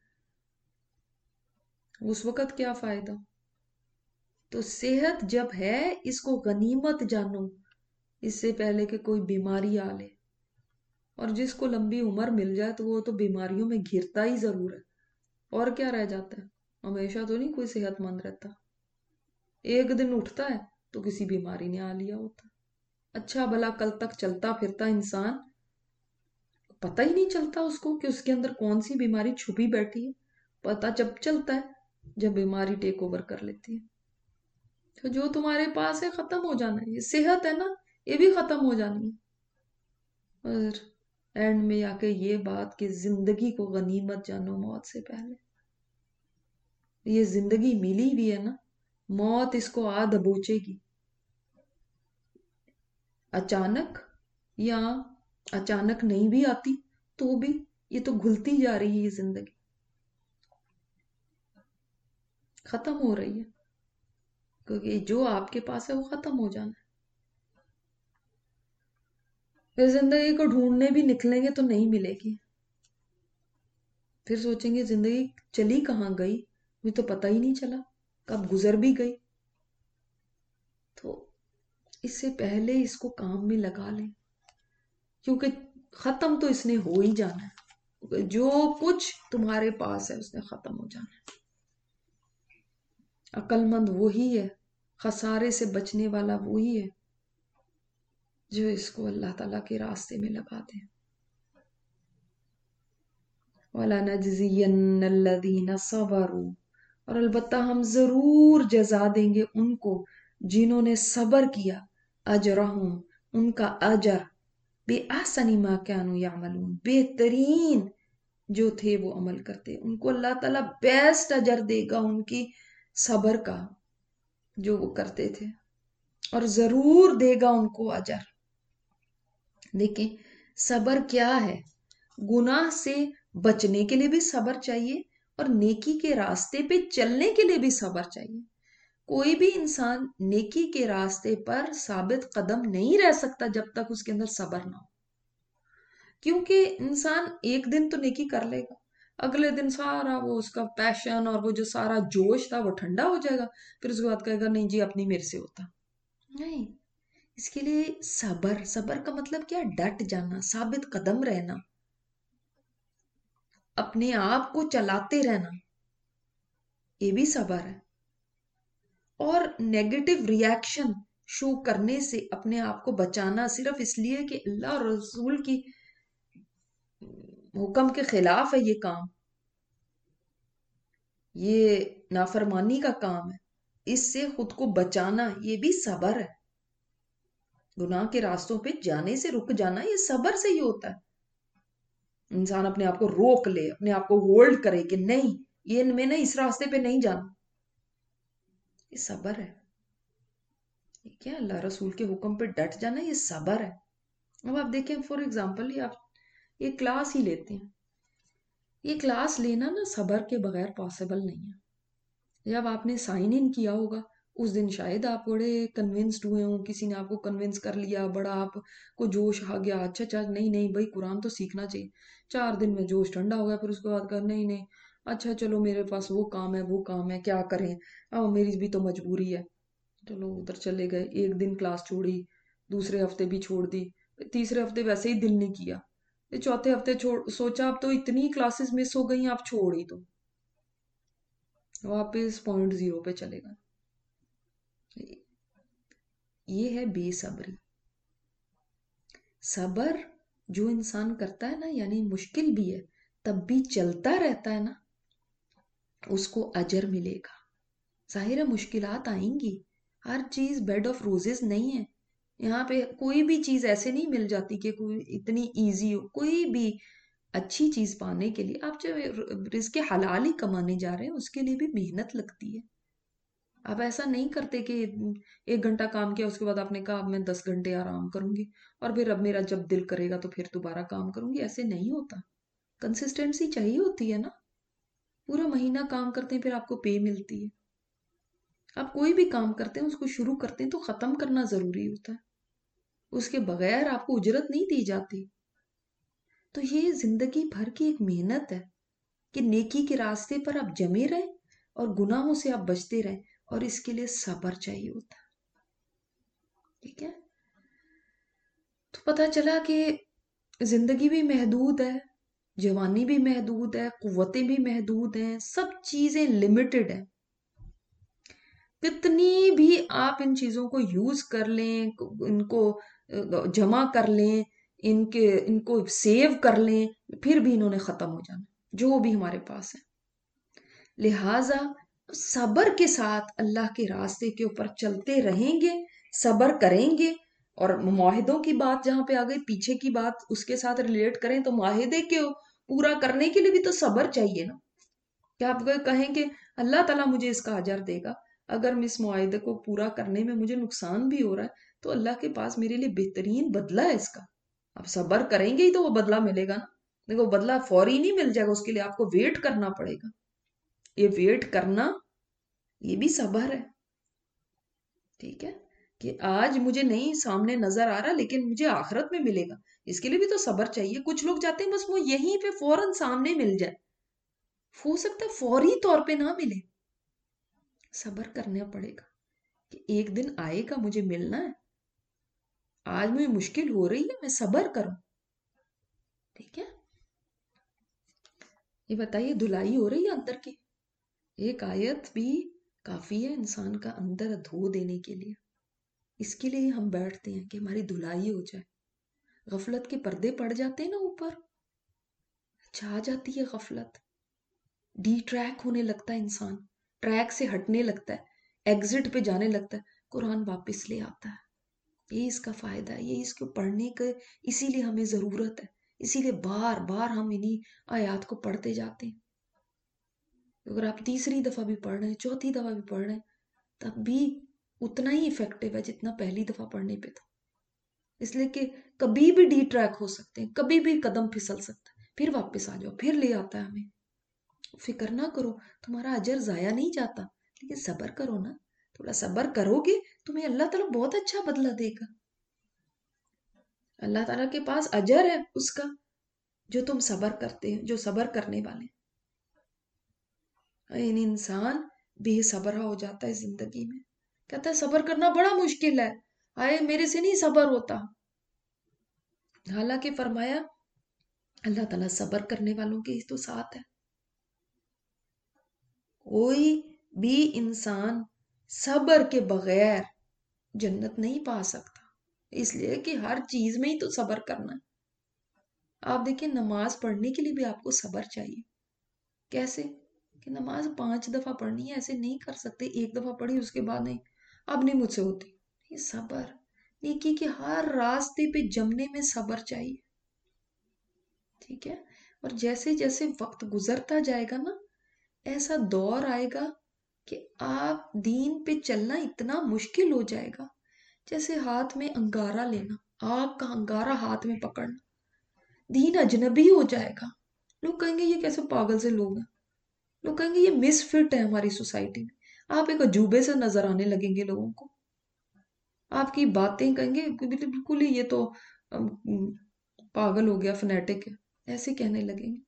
اس وقت کیا فائدہ؟ تو صحت جب ہے اس کو غنیمت جانو، اس سے پہلے کہ کوئی بیماری آ لے. اور جس کو لمبی عمر مل جائے تو وہ تو بیماریوں میں گھرتا ہی ضرور ہے. اور کیا رہ جاتا ہے؟ ہمیشہ تو نہیں کوئی صحت مند رہتا. ایک دن اٹھتا ہے تو کسی بیماری نے آ لیا ہوتا. اچھا بھلا کل تک چلتا پھرتا انسان، پتہ ہی نہیں چلتا اس کو کہ اس کے اندر کون سی بیماری چھپی بیٹھی ہے. پتہ جب چلتا ہے جب بیماری ٹیک اوور کر لیتی ہے. تو جو تمہارے پاس ہے ختم ہو جانا ہے. یہ صحت ہے نا، یہ بھی ختم ہو جانی ہے. اور اینڈ میں آ کے یہ بات کہ زندگی کو غنیمت جانو موت سے پہلے. یہ زندگی ملی بھی ہے نا، موت اس کو آ دبوچے گی. اچانک یا اچانک نہیں بھی آتی تو بھی یہ تو گھلتی جا رہی ہے. یہ زندگی ختم ہو رہی ہے، کیونکہ جو آپ کے پاس ہے وہ ختم ہو جانا ہے. پھر زندگی کو ڈھونڈنے بھی نکلیں گے تو نہیں ملے گی. پھر سوچیں گے زندگی چلی کہاں گئی، مجھے تو پتہ ہی نہیں چلا، کب گزر بھی گئی. تو اس سے پہلے اس کو کام میں لگا لیں، کیونکہ ختم تو اس نے ہو ہی جانا ہے. جو کچھ تمہارے پاس ہے اس نے ختم ہو جانا ہے. عقل مند وہی ہے، خسارے سے بچنے والا وہی ہے جو اس کو اللہ تعالیٰ کے راستے میں لگا دے. وَلَنَجْزِيَنَّ الَّذِينَ صَبَرُوا، اور البتہ ہم ضرور جزا دیں گے ان کو جنہوں نے صبر کیا، اجرہم، ان کا اجر، بے احسن ما كانوا يعملون، بہترین جو تھے وہ عمل کرتے. ان کو اللہ تعالیٰ بیسٹ اجر دے گا ان کی صبر کا جو وہ کرتے تھے، اور ضرور دے گا ان کو اجر. دیکھیں صبر کیا ہے، گناہ سے بچنے کے لیے بھی صبر چاہیے اور نیکی کے راستے پہ چلنے کے لیے بھی صبر چاہیے. کوئی بھی انسان نیکی کے راستے پر ثابت قدم نہیں رہ سکتا جب تک اس کے اندر صبر نہ ہو. کیونکہ انسان ایک دن تو نیکی کر لے گا، اگلے دن سارا وہ اس کا پیشن اور وہ جو سارا جوش تھا وہ ٹھنڈا ہو جائے گا. پھر اس کے بعد کہے گا نہیں جی اپنی میرے سے ہوتا نہیں. اس کے لیے صبر، صبر کا مطلب کیا؟ ڈٹ جانا، ثابت قدم رہنا، اپنے آپ کو چلاتے رہنا. یہ بھی صبر ہے. اور نیگیٹو ریاکشن شو کرنے سے اپنے آپ کو بچانا صرف اس لیے کہ اللہ اور رسول کی حکم کے خلاف ہے یہ کام، یہ نافرمانی کا کام ہے، اس سے خود کو بچانا یہ بھی صبر ہے. گناہ کے راستوں پہ جانے سے رک جانا یہ صبر سے ہی ہوتا ہے. انسان اپنے آپ کو روک لے، اپنے آپ کو ہولڈ کرے کہ نہیں، یہ میں نے اس راستے پہ نہیں جانا، یہ صبر ہے. ٹھیک ہے، اللہ رسول کے حکم پہ ڈٹ جانا یہ صبر ہے. اب آپ دیکھیں فور ایگزامپل یہ آپ یہ کلاس ہی لیتے ہیں، یہ کلاس لینا نا صبر کے بغیر پاسبل نہیں ہے. جب آپ نے سائن ان کیا ہوگا اس دن شاید آپ بڑے کنونسڈ ہوئے ہوں، کسی نے آپ کو کنونس کر لیا، بڑا آپ کو جوش آ گیا، اچھا اچھا نہیں نہیں بھائی قرآن تو سیکھنا چاہیے. چار دن میں جوش ٹھنڈا ہو گیا، پھر اس کے بعد کہا نہیں نہیں اچھا چلو میرے پاس وہ کام ہے وہ کام ہے کیا کریں، اب میری بھی تو مجبوری ہے، چلو ادھر چلے گئے. ایک دن کلاس چھوڑی، دوسرے ہفتے بھی چھوڑ دی، تیسرے ہفتے ویسے ہی دل نہیں کیا، چوتھے ہفتے چھوڑ سوچا اب تو اتنی کلاسز مس ہو گئی آپ چھوڑ ہی دو، واپس پوائنٹ زیرو پہ چلے گا. یہ ہے بے صبری. صبر جو انسان کرتا ہے نا، یعنی مشکل بھی ہے تب بھی چلتا رہتا ہے نا، اس کو اجر ملے گا. ظاہر ہے مشکلات آئیں گی، ہر چیز بیڈ آف روزز نہیں ہے. یہاں پہ کوئی بھی چیز ایسے نہیں مل جاتی کہ کوئی اتنی ایزی ہو. کوئی بھی اچھی چیز پانے کے لیے آپ جو رزق حلال ہی کمانے جا رہے ہیں اس کے لیے بھی محنت لگتی ہے. آپ ایسا نہیں کرتے کہ ایک گھنٹہ کام کیا اس کے بعد آپ نے کہا اب میں دس گھنٹے آرام کروں گی اور پھر اب میرا جب دل کرے گا تو پھر دوبارہ کام کروں گی. ایسے نہیں ہوتا، کنسسٹنسی چاہیے ہوتی ہے نا. پورا مہینہ کام کرتے ہیں پھر آپ کو پے ملتی ہے. آپ کوئی بھی کام کرتے ہیں اس کو شروع کرتے ہیں تو ختم کرنا ضروری ہوتا ہے، اس کے بغیر آپ کو اجرت نہیں دی جاتی. تو یہ زندگی بھر کی ایک محنت ہے کہ نیکی کے راستے پر آپ جمے رہیں اور گناہوں سے آپ بچتے رہیں، اور اس کے لیے صبر چاہیے ہوتا ہے. ٹھیک ہے، تو پتا چلا کہ زندگی بھی محدود ہے، جوانی بھی محدود ہے، قوتیں بھی محدود ہیں، سب چیزیں لمیٹڈ ہیں. کتنی بھی آپ ان چیزوں کو یوز کر لیں، ان کو جمع کر لیں، ان کے ان کو سیو کر لیں، پھر بھی انہوں نے ختم ہو جانا جو بھی ہمارے پاس ہے. لہٰذا صبر کے ساتھ اللہ کے راستے کے اوپر چلتے رہیں گے، صبر کریں گے. اور معاہدوں کی بات جہاں پہ آ گئی، پیچھے کی بات اس کے ساتھ ریلیٹ کریں تو معاہدے کے پورا کرنے کے لیے بھی تو صبر چاہیے نا. کیا آپ کہیں کہ اللہ تعالیٰ مجھے اس کا اجر دے گا، اگر میں اس معاہدے کو پورا کرنے میں مجھے نقصان بھی ہو رہا ہے تو اللہ کے پاس میرے لیے بہترین بدلہ ہے اس کا. آپ صبر کریں گے ہی تو وہ بدلہ ملے گا نا. دیکھو بدلہ فوری نہیں مل جائے گا، اس کے لیے آپ کو ویٹ کرنا پڑے گا. یہ ویٹ کرنا یہ بھی صبر ہے. ٹھیک ہے، کہ آج مجھے نہیں سامنے نظر آ رہا لیکن مجھے آخرت میں ملے گا، اس کے لیے بھی تو صبر چاہیے. کچھ لوگ چاہتے ہیں بس وہ یہیں پہ فوراً سامنے مل جائے، ہو سکتا ہے فوری طور پہ نہ ملے. صبر کرنا پڑے گا کہ ایک دن آئے گا، مجھے ملنا ہے. آج مجھے مشکل ہو رہی ہے، میں صبر کروں. ٹھیک ہے، یہ بتائیے دھلائی ہو رہی ہے اندر کی. ایک آیت بھی کافی ہے انسان کا اندر دھو دینے کے لیے. اس کے لیے ہم بیٹھتے ہیں کہ ہماری دھلائی ہو جائے. غفلت کے پردے پڑ جاتے ہیں نا اوپر، چھا جاتی ہے غفلت، ڈی ٹریک ہونے لگتا ہے انسان، ٹریک سے ہٹنے لگتا ہے، ایگزٹ پہ جانے لگتا ہے. قرآن واپس لے آتا ہے. یہ اس کا فائدہ ہے، یہ اس کو پڑھنے کا اسی لیے ہمیں ضرورت ہے. اسی لیے بار بار ہم انہی آیات کو پڑھتے جاتے ہیں. اگر آپ تیسری دفعہ بھی پڑھ رہے ہیں، چوتھی دفعہ بھی پڑھ رہے ہیں، تب بھی اتنا ہی افیکٹو ہے جتنا پہلی دفعہ پڑھنے پہ تھا. اس لیے کہ کبھی بھی ڈی ٹریک ہو سکتے ہیں، کبھی بھی قدم پھسل سکتا ہے، پھر واپس آ جاؤ، پھر لے آتا ہے ہمیں. فکر نہ کرو، تمہارا اجر ضائع نہیں جاتا، لیکن صبر کرو نا. تھوڑا صبر کرو گے تمہیں اللہ تعالیٰ بہت اچھا بدلہ دے گا. اللہ تعالیٰ کے پاس اجر ہے اس کا جو تم صبر کرتے ہیں، جو صبر کرنے والے. ان انسان بے صبرہ ہو جاتا ہے زندگی میں، کہتا ہے صبر کرنا بڑا مشکل ہے، آئے میرے سے نہیں صبر ہوتا. حالانکہ فرمایا اللہ تعالیٰ صبر کرنے والوں کے تو ساتھ ہے. کوئی بھی انسان صبر کے بغیر جنت نہیں پا سکتا، اس لیے کہ ہر چیز میں ہی تو صبر کرنا ہے۔ آپ دیکھیں نماز پڑھنے کے لیے بھی آپ کو صبر چاہیے۔ کیسے کہ نماز پانچ دفعہ پڑھنی ہے، ایسے نہیں کر سکتے ایک دفعہ پڑھی اس کے بعد نہیں اب نہیں مجھ سے ہوتی۔ یہ صبر، نیکی کے ہر راستے پہ جمنے میں صبر چاہیے، ٹھیک ہے۔ اور جیسے جیسے وقت گزرتا جائے گا نا، ایسا دور آئے گا کہ آپ دین پہ چلنا اتنا مشکل ہو جائے گا، جیسے ہاتھ میں انگارہ لینا، آگ کا انگارہ ہاتھ میں پکڑنا، دین اجنبی ہو جائے گا۔ لوگ کہیں گے یہ کیسے پاگل سے لوگ ہیں، لوگ کہیں گے یہ مس فٹ ہے ہماری سوسائٹی میں، آپ ایک عجوبے سے نظر آنے لگیں گے لوگوں کو، آپ کی باتیں کہیں گے بالکل ہی یہ تو پاگل ہو گیا، فنیٹک ہے، ایسے کہنے لگیں گے،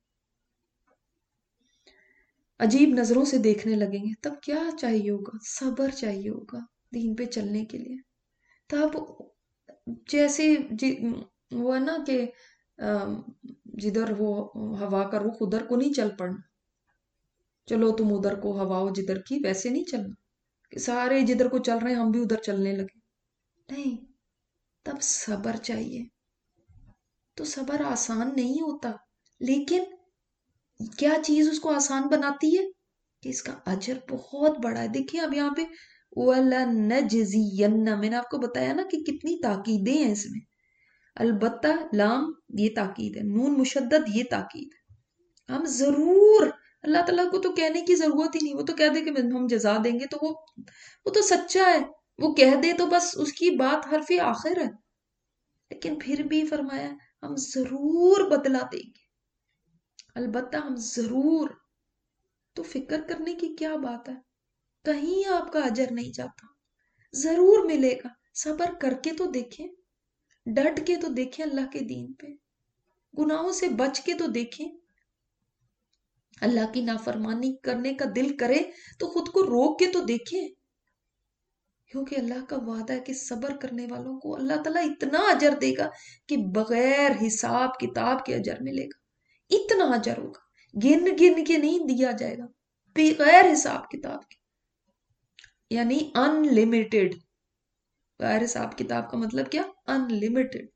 عجیب نظروں سے دیکھنے لگیں گے۔ تب کیا چاہیے ہوگا؟ صبر چاہیے ہوگا دین پہ چلنے کے لیے۔ تب جیسے وہ ہے نا کہ جدھر وہ ہوا کا رخ ادھر کو نہیں چل پڑنا، چلو تم ادھر کو ہوا ہو جدھر کی، ویسے نہیں چلنا کہ سارے جدھر کو چل رہے ہیں ہم بھی ادھر چلنے لگے، نہیں۔ تب صبر چاہیے۔ تو صبر آسان نہیں ہوتا، لیکن کیا چیز اس کو آسان بناتی ہے کہ اس کا اجر بہت بڑا ہے۔ دیکھیں اب یہاں پہ وَلَنَجْزِيَنَّ، میں نے آپ کو بتایا نا کہ کتنی تاکیدیں ہیں اس میں، البتہ لام یہ تاکید ہے، نون مشدد یہ تاکید ہے، ہم ضرور، اللہ تعالیٰ کو تو کہنے کی ضرورت ہی نہیں، وہ تو کہہ دے کہ ہم جزا دیں گے تو وہ وہ تو سچا ہے، وہ کہہ دے تو بس اس کی بات حرف آخر ہے، لیکن پھر بھی فرمایا ہم ضرور بدلا دیں گے، البتہ ہم ضرور۔ تو فکر کرنے کی کیا بات ہے، کہیں آپ کا اجر نہیں جاتا، ضرور ملے گا۔ صبر کر کے تو دیکھیں، ڈٹ کے تو دیکھیں اللہ کے دین پہ، گناہوں سے بچ کے تو دیکھیں۔ اللہ کی نافرمانی کرنے کا دل کرے تو خود کو روک کے تو دیکھیں، کیونکہ اللہ کا وعدہ ہے کہ صبر کرنے والوں کو اللہ تعالیٰ اتنا اجر دے گا کہ بغیر حساب کتاب کے اجر ملے گا، اتنا اجر ہوگا، گن گن کے نہیں دیا جائے گا، بغیر حساب کتاب کے، یعنی ان لمیٹڈ۔ بغیر حساب کتاب کا مطلب کیا؟ Unlimited.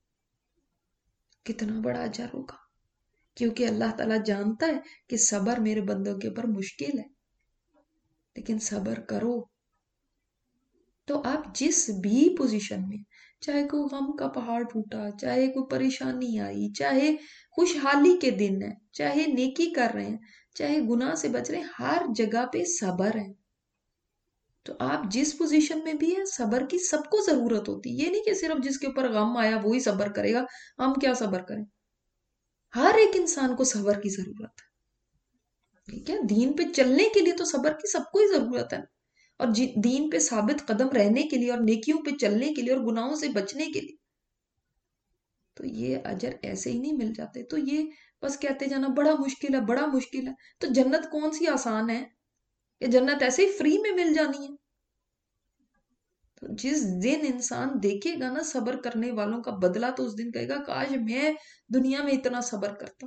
کتنا بڑا اجر ہوگا، کیونکہ اللہ تعالیٰ جانتا ہے کہ صبر میرے بندوں کے اوپر مشکل ہے، لیکن صبر کرو تو آپ جس بھی پوزیشن میں، چاہے کوئی غم کا پہاڑ ٹوٹا، چاہے کوئی پریشانی آئی، چاہے خوشحالی کے دن ہے، چاہے نیکی کر رہے ہیں، چاہے گناہ سے بچ رہے ہیں، ہر جگہ پہ صبر ہے۔ تو آپ جس پوزیشن میں بھی ہیں، صبر کی سب کو ضرورت ہوتی ہے، یہ نہیں کہ صرف جس کے اوپر غم آیا وہی صبر کرے گا، ہم کیا صبر کریں، ہر ایک انسان کو صبر کی ضرورت ہے، ٹھیک ہے۔ دین پہ چلنے کے لیے تو صبر کی سب کو ہی ضرورت ہے، اور دین پہ ثابت قدم رہنے کے لیے، اور نیکیوں پہ چلنے کے لیے، اور گناہوں سے بچنے کے لیے، تو یہ اجر ایسے ہی نہیں مل جاتے۔ تو یہ بس کہتے جانا بڑا مشکل ہے، بڑا مشکل ہے، تو جنت کون سی آسان ہے؟ یہ جنت ایسے ہی فری میں مل جانی ہے؟ تو جس دن انسان دیکھے گا نا صبر کرنے والوں کا بدلہ، تو اس دن کہے گا کاش میں دنیا میں اتنا صبر کرتا۔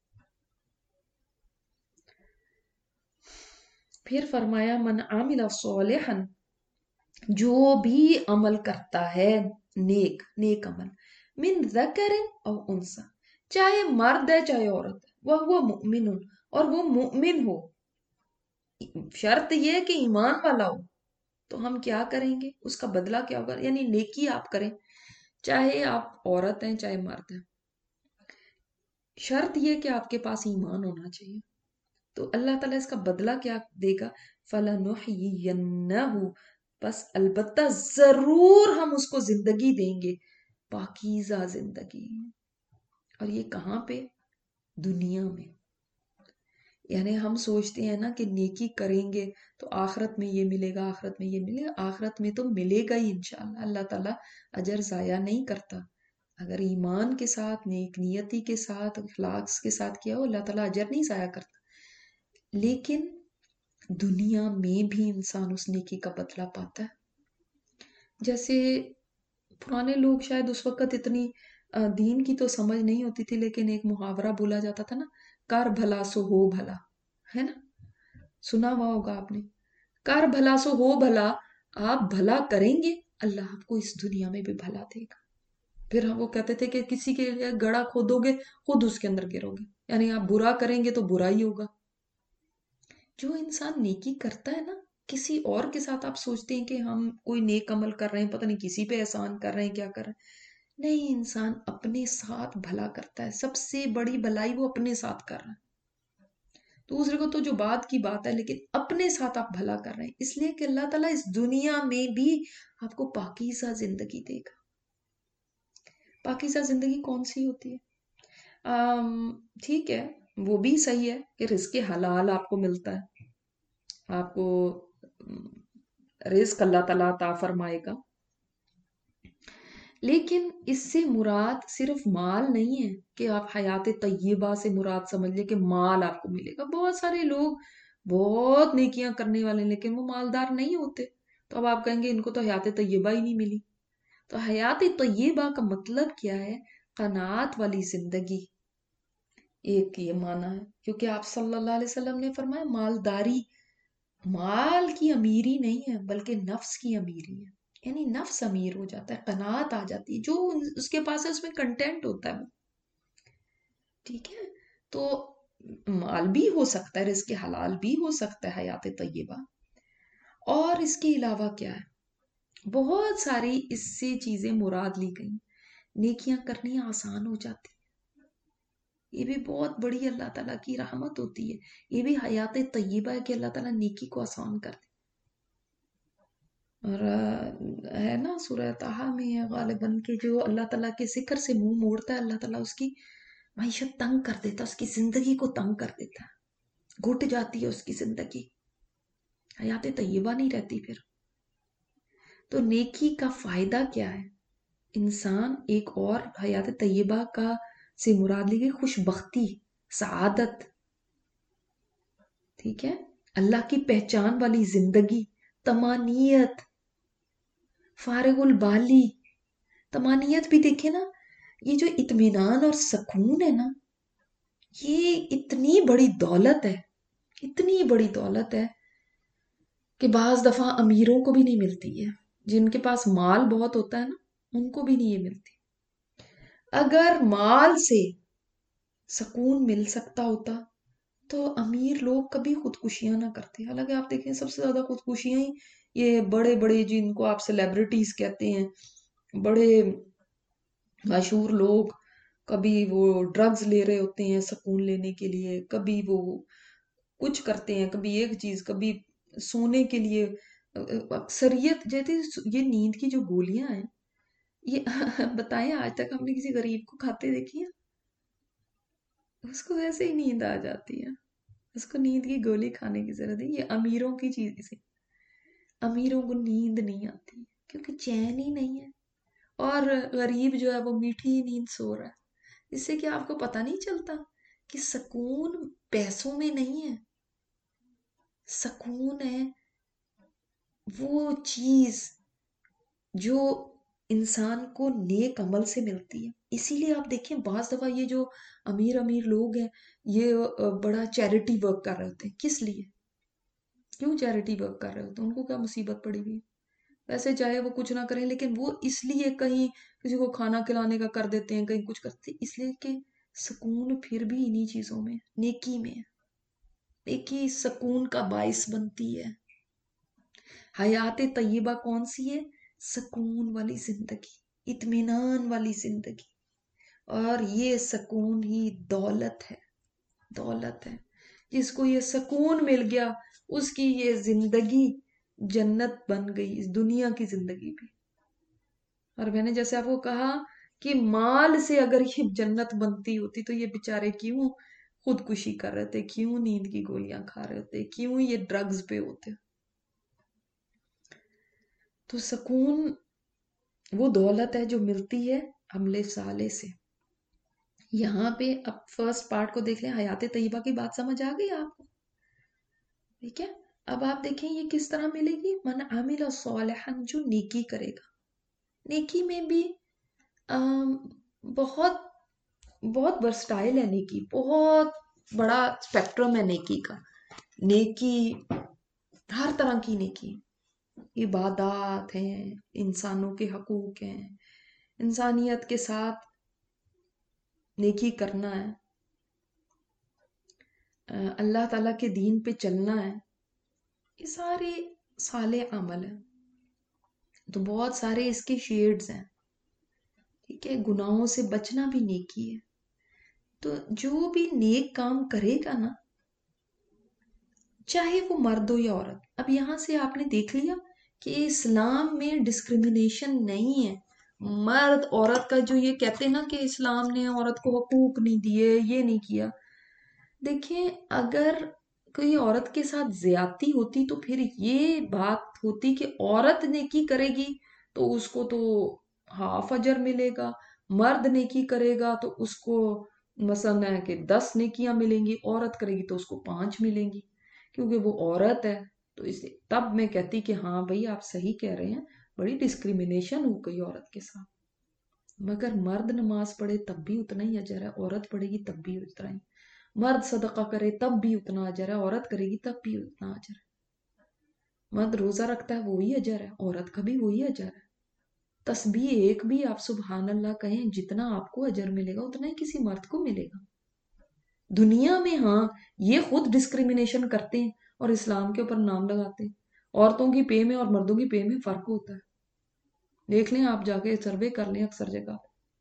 پھر فرمایا من عامل صالحا، جو بھی عمل کرتا ہے نیک نیک عمل، من ذکر او انثى، چاہے مرد ہے چاہے عورت ہے، وہ مؤمن، اور وہ مؤمن ہو، شرط یہ کہ ایمان والا ہو، تو ہم کیا کریں گے، اس کا بدلہ کیا ہوگا، یعنی نیکی آپ کریں، چاہے آپ عورت ہیں چاہے مرد ہیں، شرط یہ کہ آپ کے پاس ایمان ہونا چاہیے۔ تو اللہ تعالیٰ اس کا بدلہ کیا دے گا، فَلَنُحْيِيَنَّهُ، بس البتہ ضرور ہم اس کو زندگی دیں گے، پاکیزہ زندگی، اور یہ کہاں پہ؟ دنیا میں۔ یعنی ہم سوچتے ہیں نا کہ نیکی کریں گے تو آخرت میں یہ ملے گا، آخرت میں یہ ملے گا، آخرت میں تو ملے گا ہی انشاءاللہ، اللہ تعالیٰ اجر ضائع نہیں کرتا، اگر ایمان کے ساتھ، نیک نیتی کے ساتھ، اخلاق کے ساتھ کیا ہو، اللہ تعالیٰ اجر نہیں ضائع کرتا، لیکن دنیا میں بھی انسان اس نیکی کا بدلہ پاتا ہے۔ جیسے پرانے لوگ شاید اس وقت اتنی دین کی تو سمجھ نہیں ہوتی تھی، لیکن ایک محاورہ بولا جاتا تھا نا، کر بھلا سو ہو بھلا، ہے نا، سنا ہوا ہوگا آپ نے، کر بھلا سو ہو بھلا، آپ بھلا کریں گے اللہ آپ کو اس دنیا میں بھی بھلا دے گا. پھر ہم وہ کہتے تھے کہ کسی کے لیے گڑھا کھودو گے خود اس کے اندر گرو گے، یعنی آپ برا کریں گے تو برا ہی ہوگا. جو انسان نیکی کرتا ہے نا، کسی اور کے ساتھ آپ سوچتے ہیں کہ ہم کوئی نیک عمل کر رہے ہیں، پتہ نہیں کسی پہ احسان کر رہے ہیں، کیا کر رہے ہیں. نہیں، انسان اپنے ساتھ بھلا کرتا ہے، سب سے بڑی بھلائی وہ اپنے ساتھ کر رہا ہے. دوسرے کو تو جو بات کی بات ہے، لیکن اپنے ساتھ آپ بھلا کر رہے ہیں، اس لیے کہ اللہ تعالیٰ اس دنیا میں بھی آپ کو پاکیزہ زندگی دے گا. پاکیزہ زندگی کون سی ہوتی ہے؟ آم، ٹھیک ہے، وہ بھی صحیح ہے کہ رزق حلال آپ کو ملتا ہے، آپ کو رزق اللہ تعالیٰ عطا فرمائے گا. لیکن اس سے مراد صرف مال نہیں ہے کہ آپ حیات طیبہ سے مراد سمجھ لیں کہ مال آپ کو ملے گا. بہت سارے لوگ بہت نیکیاں کرنے والے ہیں لیکن وہ مالدار نہیں ہوتے، تو اب آپ کہیں گے ان کو تو حیات طیبہ ہی نہیں ملی. تو حیات طیبہ کا مطلب کیا ہے؟ قناعت والی زندگی ایک یہ معنی ہے، کیونکہ آپ صلی اللہ علیہ وسلم نے فرمایا مالداری مال کی امیری نہیں ہے بلکہ نفس کی امیری ہے. یعنی نفس امیر ہو جاتا ہے، قناعت آ جاتی ہے، جو اس کے پاس ہے اس میں کنٹینٹ ہوتا ہے. ٹھیک ہے، تو مال بھی ہو سکتا ہے، رزق حلال بھی ہو سکتا ہے حیات طیبہ. اور اس کے علاوہ کیا ہے؟ بہت ساری اس سے چیزیں مراد لی گئی. نیکیاں کرنی آسان ہو جاتی، یہ بھی بہت بڑی اللہ تعالیٰ کی رحمت ہوتی ہے. یہ بھی حیات طیبہ ہے کہ اللہ تعالیٰ نیکی کو آسان کر دے. اور ہے نا سورہ طٰہٰ میں غالباً کہ جو اللہ تعالیٰ کے ذکر سے منہ موڑتا ہے اللہ تعالیٰ اس کی معیشت تنگ کر دیتا، اس کی زندگی کو تنگ کر دیتا ہے، گھٹ جاتی ہے اس کی زندگی، حیات طیبہ نہیں رہتی پھر. تو نیکی کا فائدہ کیا ہے؟ انسان ایک اور حیات طیبہ کا سے مراد لی گئی خوش بختی، سعادت. ٹھیک ہے، اللہ کی پہچان والی زندگی، طمانیت، فارغ البالی. طمانیت بھی دیکھیں نا، یہ جو اطمینان اور سکون ہے نا، یہ اتنی بڑی دولت ہے، اتنی بڑی دولت ہے کہ بعض دفعہ امیروں کو بھی نہیں ملتی ہے. جن کے پاس مال بہت ہوتا ہے نا ان کو بھی نہیں یہ ملتی. اگر مال سے سکون مل سکتا ہوتا تو امیر لوگ کبھی خودکشیاں نہ کرتے. حالانکہ آپ دیکھیں سب سے زیادہ خودکشیاں ہی یہ بڑے بڑے جن کو آپ سیلیبریٹیز کہتے ہیں، بڑے مشہور لوگ، کبھی وہ ڈرگز لے رہے ہوتے ہیں سکون لینے کے لیے، کبھی وہ کچھ کرتے ہیں، کبھی ایک چیز، کبھی سونے کے لیے. اکثریت جیسے یہ نیند کی جو گولیاں ہیں، یہ بتائیں آج تک ہم نے کسی غریب کو کھاتے دیکھی ہے؟ اس کو ویسے ہی نیند آ جاتی ہے، اس کو نیند کی گولی کھانے کی ضرورت ہے. یہ امیروں کی چیز ہے، امیروں کو نیند نہیں آتی کیونکہ چین ہی نہیں ہے. اور غریب جو ہے وہ میٹھی نیند سو رہا ہے، اس سے کہ آپ کو پتہ نہیں چلتا کہ سکون پیسوں میں نہیں ہے. سکون ہے وہ چیز جو انسان کو نیک عمل سے ملتی ہے. اسی لیے آپ دیکھیں بعض دفعہ یہ جو امیر امیر لوگ ہیں یہ بڑا چیریٹی ورک کر رہے ہوتے ہیں. کس لیے؟ کیوں چیریٹی ورک کر رہے ہوتے ہیں؟ ان کو کیا مصیبت پڑی ہوئی ہے؟ ویسے چاہے وہ کچھ نہ کریں لیکن وہ اس لیے کہیں کسی کو کھانا کھلانے کا کر دیتے ہیں، کہیں کچھ کرتے ہیں، اس لیے کہ سکون پھر بھی انہی چیزوں میں، نیکی میں. نیکی سکون کا باعث بنتی ہے. حیات طیبہ کون سی ہے؟ سکون والی زندگی، اطمینان والی زندگی. اور یہ سکون ہی دولت ہے، دولت ہے. جس کو یہ سکون مل گیا اس کی یہ زندگی جنت بن گئی، اس دنیا کی زندگی بھی. اور میں نے جیسے آپ کو کہا کہ مال سے اگر یہ جنت بنتی ہوتی تو یہ بیچارے کیوں خودکشی کر رہے تھے، کیوں نیند کی گولیاں کھا رہے تھے، کیوں یہ ڈرگز پہ ہوتے. تو سکون وہ دولت ہے جو ملتی ہے عمل صالح سے. یہاں پہ اب فرسٹ پارٹ کو دیکھ لیں، حیات طیبہ کی بات سمجھ آ گئی آپ کو؟ ٹھیک ہے، اب آپ دیکھیں یہ کس طرح ملے گی. من عمل صالحا، جو نیکی کرے گا. نیکی میں بھی آم, بہت بہت ورسٹائل ہے نیکی، بہت بڑا اسپیکٹرم ہے نیکی کا. نیکی، ہر طرح کی نیکی، عبادات ہیں، انسانوں کے حقوق ہیں، انسانیت کے ساتھ نیکی کرنا ہے، اللہ تعالیٰ کے دین پہ چلنا ہے، یہ سارے صالح عمل ہیں. تو بہت سارے اس کے شیڈز ہیں. ٹھیک ہے، گناہوں سے بچنا بھی نیکی ہے. تو جو بھی نیک کام کرے گا نا، چاہے وہ مرد ہو یا عورت. اب یہاں سے آپ نے دیکھ لیا کہ اسلام میں ڈسکریمنیشن نہیں ہے. مرد عورت کا جو یہ کہتے ہیں نا کہ اسلام نے عورت کو حقوق نہیں دیے، یہ نہیں کیا. دیکھیں، اگر کوئی عورت کے ساتھ زیادتی ہوتی تو پھر یہ بات ہوتی کہ عورت نیکی کرے گی تو اس کو تو ہاف اجر ملے گا، مرد نیکی کرے گا تو اس کو مثلا ہے کہ دس نیکیاں ملیں گی، عورت کرے گی تو اس کو پانچ ملیں گی کیونکہ وہ عورت ہے. تو اس تب میں کہتی کہ ہاں بھائی آپ صحیح کہہ رہے ہیں، بڑی ڈسکریمنیشن ہو گئی عورت کے ساتھ. مگر مرد نماز پڑھے تب بھی اتنا ہی اجر ہے، عورت پڑھے گی تب بھی اتنا ہی. مرد صدقہ کرے تب بھی اتنا اجر ہے، عورت کرے گی تب بھی اتنا اجر ہے. مرد روزہ رکھتا ہے وہی اجر ہے، عورت کا بھی وہی اجر ہے. تسبیح ایک بھی آپ سبحان اللہ کہیں، جتنا آپ کو اجر ملے گا اتنا ہی کسی مرد کو ملے گا. دنیا میں ہاں یہ خود ڈسکریمنیشن کرتے ہیں اور اسلام کے اوپر نام لگاتے ہیں. عورتوں کی پے میں اور مردوں کی پے میں فرق ہوتا ہے. دیکھ لیں آپ، جا کے سروے کر لیں اکثر جگہ.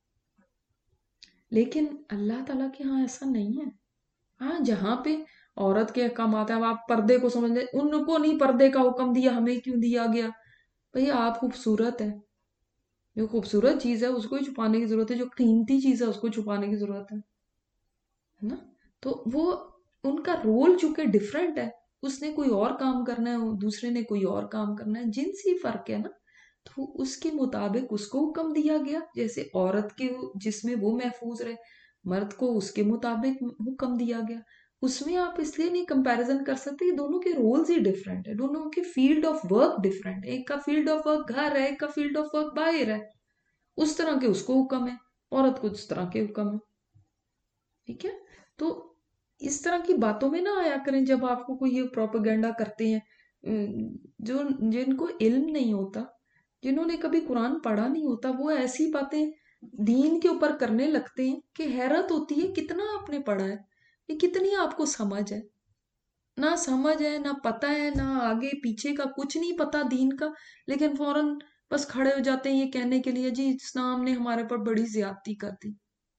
لیکن اللہ تعالیٰ کے ہاں ایسا نہیں ہے. ہاں جہاں پہ عورت کے احکامات ہیں، آپ پردے کو سمجھ لیں، ان کو نہیں پردے کا حکم دیا، ہمیں کیوں دیا گیا؟ بھئی آپ خوبصورت ہے، جو خوبصورت چیز ہے اس کو ہی چھپانے کی ضرورت ہے، جو قیمتی چیز ہے اس کو چھپانے کی ضرورت ہے نا. تو وہ ان کا رول چونکہ ڈیفرنٹ ہے، اس نے کوئی اور کام کرنا ہے، دوسرے نے کوئی اور کام کرنا ہے، جنسی فرق ہے نا. تو اس کے مطابق اس کو حکم دیا گیا، جیسے عورت کے جس میں وہ محفوظ رہے، مرد کو اس کے مطابق حکم دیا گیا. اس میں آپ اس لیے نہیں کمپیریزن کر سکتے، دونوں کے رولز ہی ڈیفرنٹ ہے، دونوں کے فیلڈ آف ورک ڈیفرنٹ ہے. ایک کا فیلڈ آف ورک گھر ہے، ایک کا فیلڈ آف ورک باہر ہے. اس طرح کے اس کو حکم ہے، عورت کو اس طرح کے حکم ہے. ٹھیک ہے، تو اس طرح کی باتوں میں نہ آیا کریں جب آپ کو کوئی یہ پروپیگنڈا کرتے ہیں. جو جن کو علم نہیں ہوتا، جنہوں نے کبھی قرآن پڑھا نہیں ہوتا، وہ ایسی باتیں دین کے اوپر کرنے لگتے ہیں کہ حیرت ہوتی ہے کتنا آپ نے پڑھا ہے، یہ کتنی آپ کو سمجھ ہے. نہ سمجھ ہے، نہ پتہ ہے، نہ آگے پیچھے کا کچھ نہیں پتا دین کا، لیکن فوراً بس کھڑے ہو جاتے ہیں یہ کہنے کے لیے جی اسلام نے ہمارے پر بڑی زیادتی کر دی.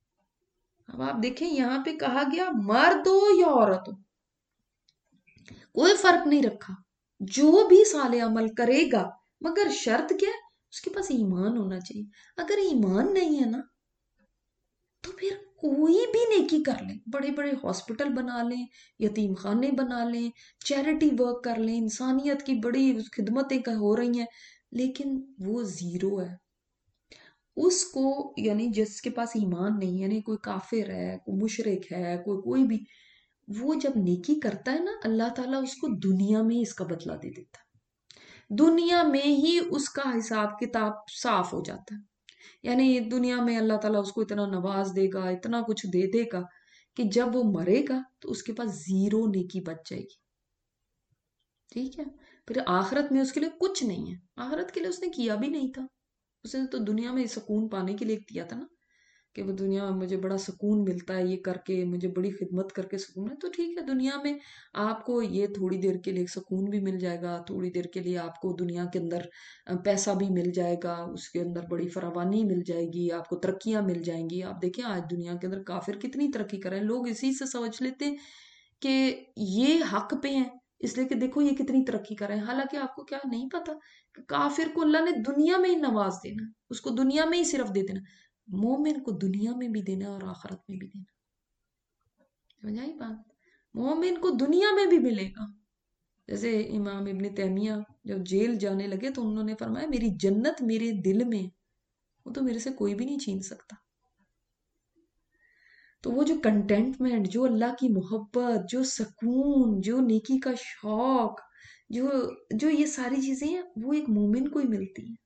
اب آپ دیکھیں یہاں پہ کہا گیا مرد ہو یا عورت ہو، کوئی فرق نہیں رکھا، جو بھی صالح عمل کرے گا، مگر شرط کیا ہے؟ اس کے پاس ایمان ہونا چاہیے. اگر ایمان نہیں ہے نا تو پھر کوئی بھی نیکی کر لیں، بڑے بڑے ہاسپٹل بنا لیں، یتیم خانے بنا لیں، چیریٹی ورک کر لیں، انسانیت کی بڑی خدمتیں ہو رہی ہیں، لیکن وہ زیرو ہے. اس کو یعنی جس کے پاس ایمان نہیں، یعنی کوئی کافر ہے، کوئی مشرک ہے، کوئی کوئی بھی، وہ جب نیکی کرتا ہے نا، اللہ تعالیٰ اس کو دنیا میں اس کا بدلہ دے دیتا ہے. دنیا میں ہی اس کا حساب کتاب صاف ہو جاتا ہے. یعنی دنیا میں اللہ تعالیٰ اس کو اتنا نواز دے گا، اتنا کچھ دے دے گا کہ جب وہ مرے گا تو اس کے پاس زیرو نیکی بچ جائے گی. ٹھیک ہے، پھر آخرت میں اس کے لیے کچھ نہیں ہے. آخرت کے لیے اس نے کیا بھی نہیں تھا، اس نے تو دنیا میں سکون پانے کے لیے دیا تھا نا، کہ وہ دنیا میں مجھے بڑا سکون ملتا ہے یہ کر کے، مجھے بڑی خدمت کر کے سکون ہے. تو ٹھیک ہے، دنیا میں آپ کو یہ تھوڑی دیر کے لیے سکون بھی مل جائے گا، تھوڑی دیر کے لیے آپ کو دنیا کے اندر پیسہ بھی مل جائے گا، اس کے اندر بڑی فراوانی مل جائے گی، آپ کو ترقیاں مل جائیں گی. آپ دیکھیں آج دنیا کے اندر کافر کتنی ترقی کر رہے ہیں، لوگ اسی سے سمجھ لیتے ہیں کہ یہ حق پہ ہیں اس لیے کہ دیکھو یہ کتنی ترقی کر رہے ہیں. حالانکہ آپ کو کیا نہیں پتا کہ کافر کو اللہ نے دنیا میں ہی نواز دینا، اس کو دنیا میں ہی صرف دے دینا. مومن کو دنیا میں بھی دینا اور آخرت میں بھی دینا. سمجھائی بات؟ مومن کو دنیا میں بھی ملے گا. جیسے امام ابن تیمیہ جب جیل جانے لگے تو انہوں نے فرمایا میری جنت میرے دل میں، وہ تو میرے سے کوئی بھی نہیں چھین سکتا. تو وہ جو کنٹینٹمنٹ، جو اللہ کی محبت، جو سکون، جو نیکی کا شوق، جو جو یہ ساری چیزیں ہیں وہ ایک مومن کو ہی ملتی ہیں.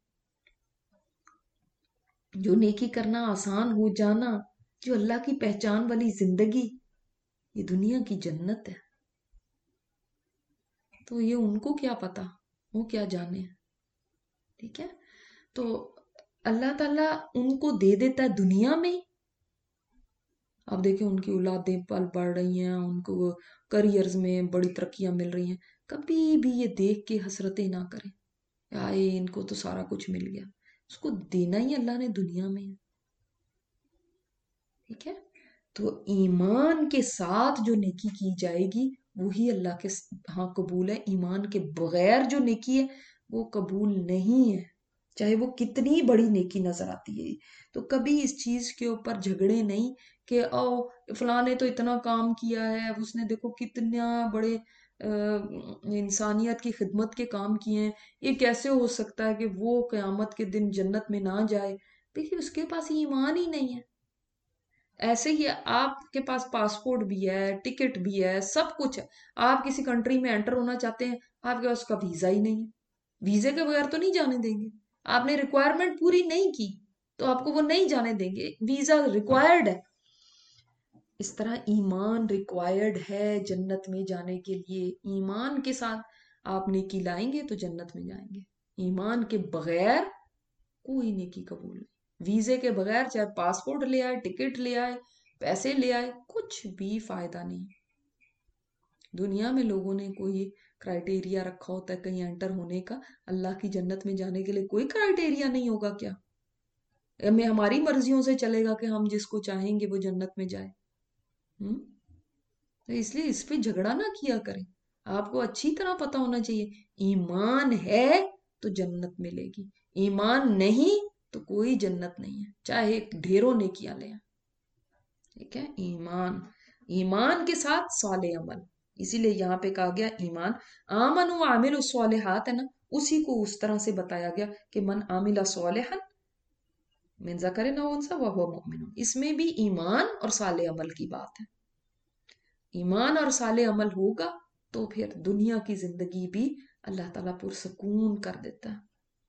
جو نیکی کرنا آسان ہو جانا، جو اللہ کی پہچان والی زندگی، یہ دنیا کی جنت ہے. تو یہ ان کو کیا پتا، وہ کیا جانے. ٹھیک ہے، تو اللہ تعالیٰ ان کو دے دیتا ہے دنیا میں ہی. اب دیکھیں ان کی اولادیں پل بڑھ رہی ہیں، ان کو کریئرز میں بڑی ترقیاں مل رہی ہیں، کبھی بھی یہ دیکھ کے حسرتیں نہ کریں آئے ان کو تو سارا کچھ مل گیا. اس کو دینا ہی اللہ نے دنیا میں ہے. ٹھیک ہے، تو ایمان کے ساتھ جو نیکی کی جائے گی وہی اللہ کے ہاں قبول ہے. ایمان کے بغیر جو نیکی ہے وہ قبول نہیں ہے، چاہے وہ کتنی بڑی نیکی نظر آتی ہے. تو کبھی اس چیز کے اوپر جھگڑے نہیں کہ او فلاں نے تو اتنا کام کیا ہے، اس نے دیکھو کتنا بڑے انسانیت کی خدمت کے کام کیے ہیں، یہ کیسے ہو سکتا ہے کہ وہ قیامت کے دن جنت میں نہ جائے. دیکھیے اس کے پاس ایمان ہی نہیں ہے. ایسے ہی آپ کے پاس پاسپورٹ بھی ہے، ٹکٹ بھی ہے، سب کچھ ہے، آپ کسی کنٹری میں انٹر ہونا چاہتے ہیں، آپ کے پاس اس کا ویزا ہی نہیں ہے. ویزے کے بغیر تو نہیں جانے دیں گے. آپ نے ریکوائرمنٹ پوری نہیں کی تو آپ کو وہ نہیں جانے دیں گے. ویزا ریکوائرڈ ہے. اس طرح ایمان ریکوائرڈ ہے جنت میں جانے کے لیے. ایمان کے ساتھ آپ نیکی لائیں گے تو جنت میں جائیں گے. ایمان کے بغیر کوئی نیکی قبول نہیں. ویزے کے بغیر چاہے پاسپورٹ لے آئے، ٹکٹ لے آئے، پیسے لے آئے، کچھ بھی فائدہ نہیں. دنیا میں لوگوں نے کوئی کرائٹیریا رکھا ہوتا ہے کہیں انٹر ہونے کا، اللہ کی جنت میں جانے کے لیے کوئی کرائٹیریا نہیں ہوگا کیا؟ ہمیں ہماری مرضیوں سے چلے گا کہ ہم جس کو چاہیں گے وہ جنت میں جائے؟ ہم؟ تو اس لیے اس پہ جھگڑا نہ کیا کریں. آپ کو اچھی طرح پتا ہونا چاہیے ایمان ہے تو جنت ملے گی، ایمان نہیں تو کوئی جنت نہیں ہے، چاہے ڈھیروں نیکیاں لیں. ٹھیک ہے، ایمان ایمان کے ساتھ صالح عمل. اسی لیے یہاں پہ کہا گیا ایمان. آمن و عامل الصالحات ہے نا، اسی کو اس طرح سے بتایا گیا کہ من عامل صالحا من ذکر او انثی وہو مؤمن. اس میں بھی ایمان اور صالح عمل کی بات ہے. ایمان اور صالح عمل ہوگا تو پھر دنیا کی زندگی بھی اللہ تعالیٰ پرسکون کر دیتا ہے،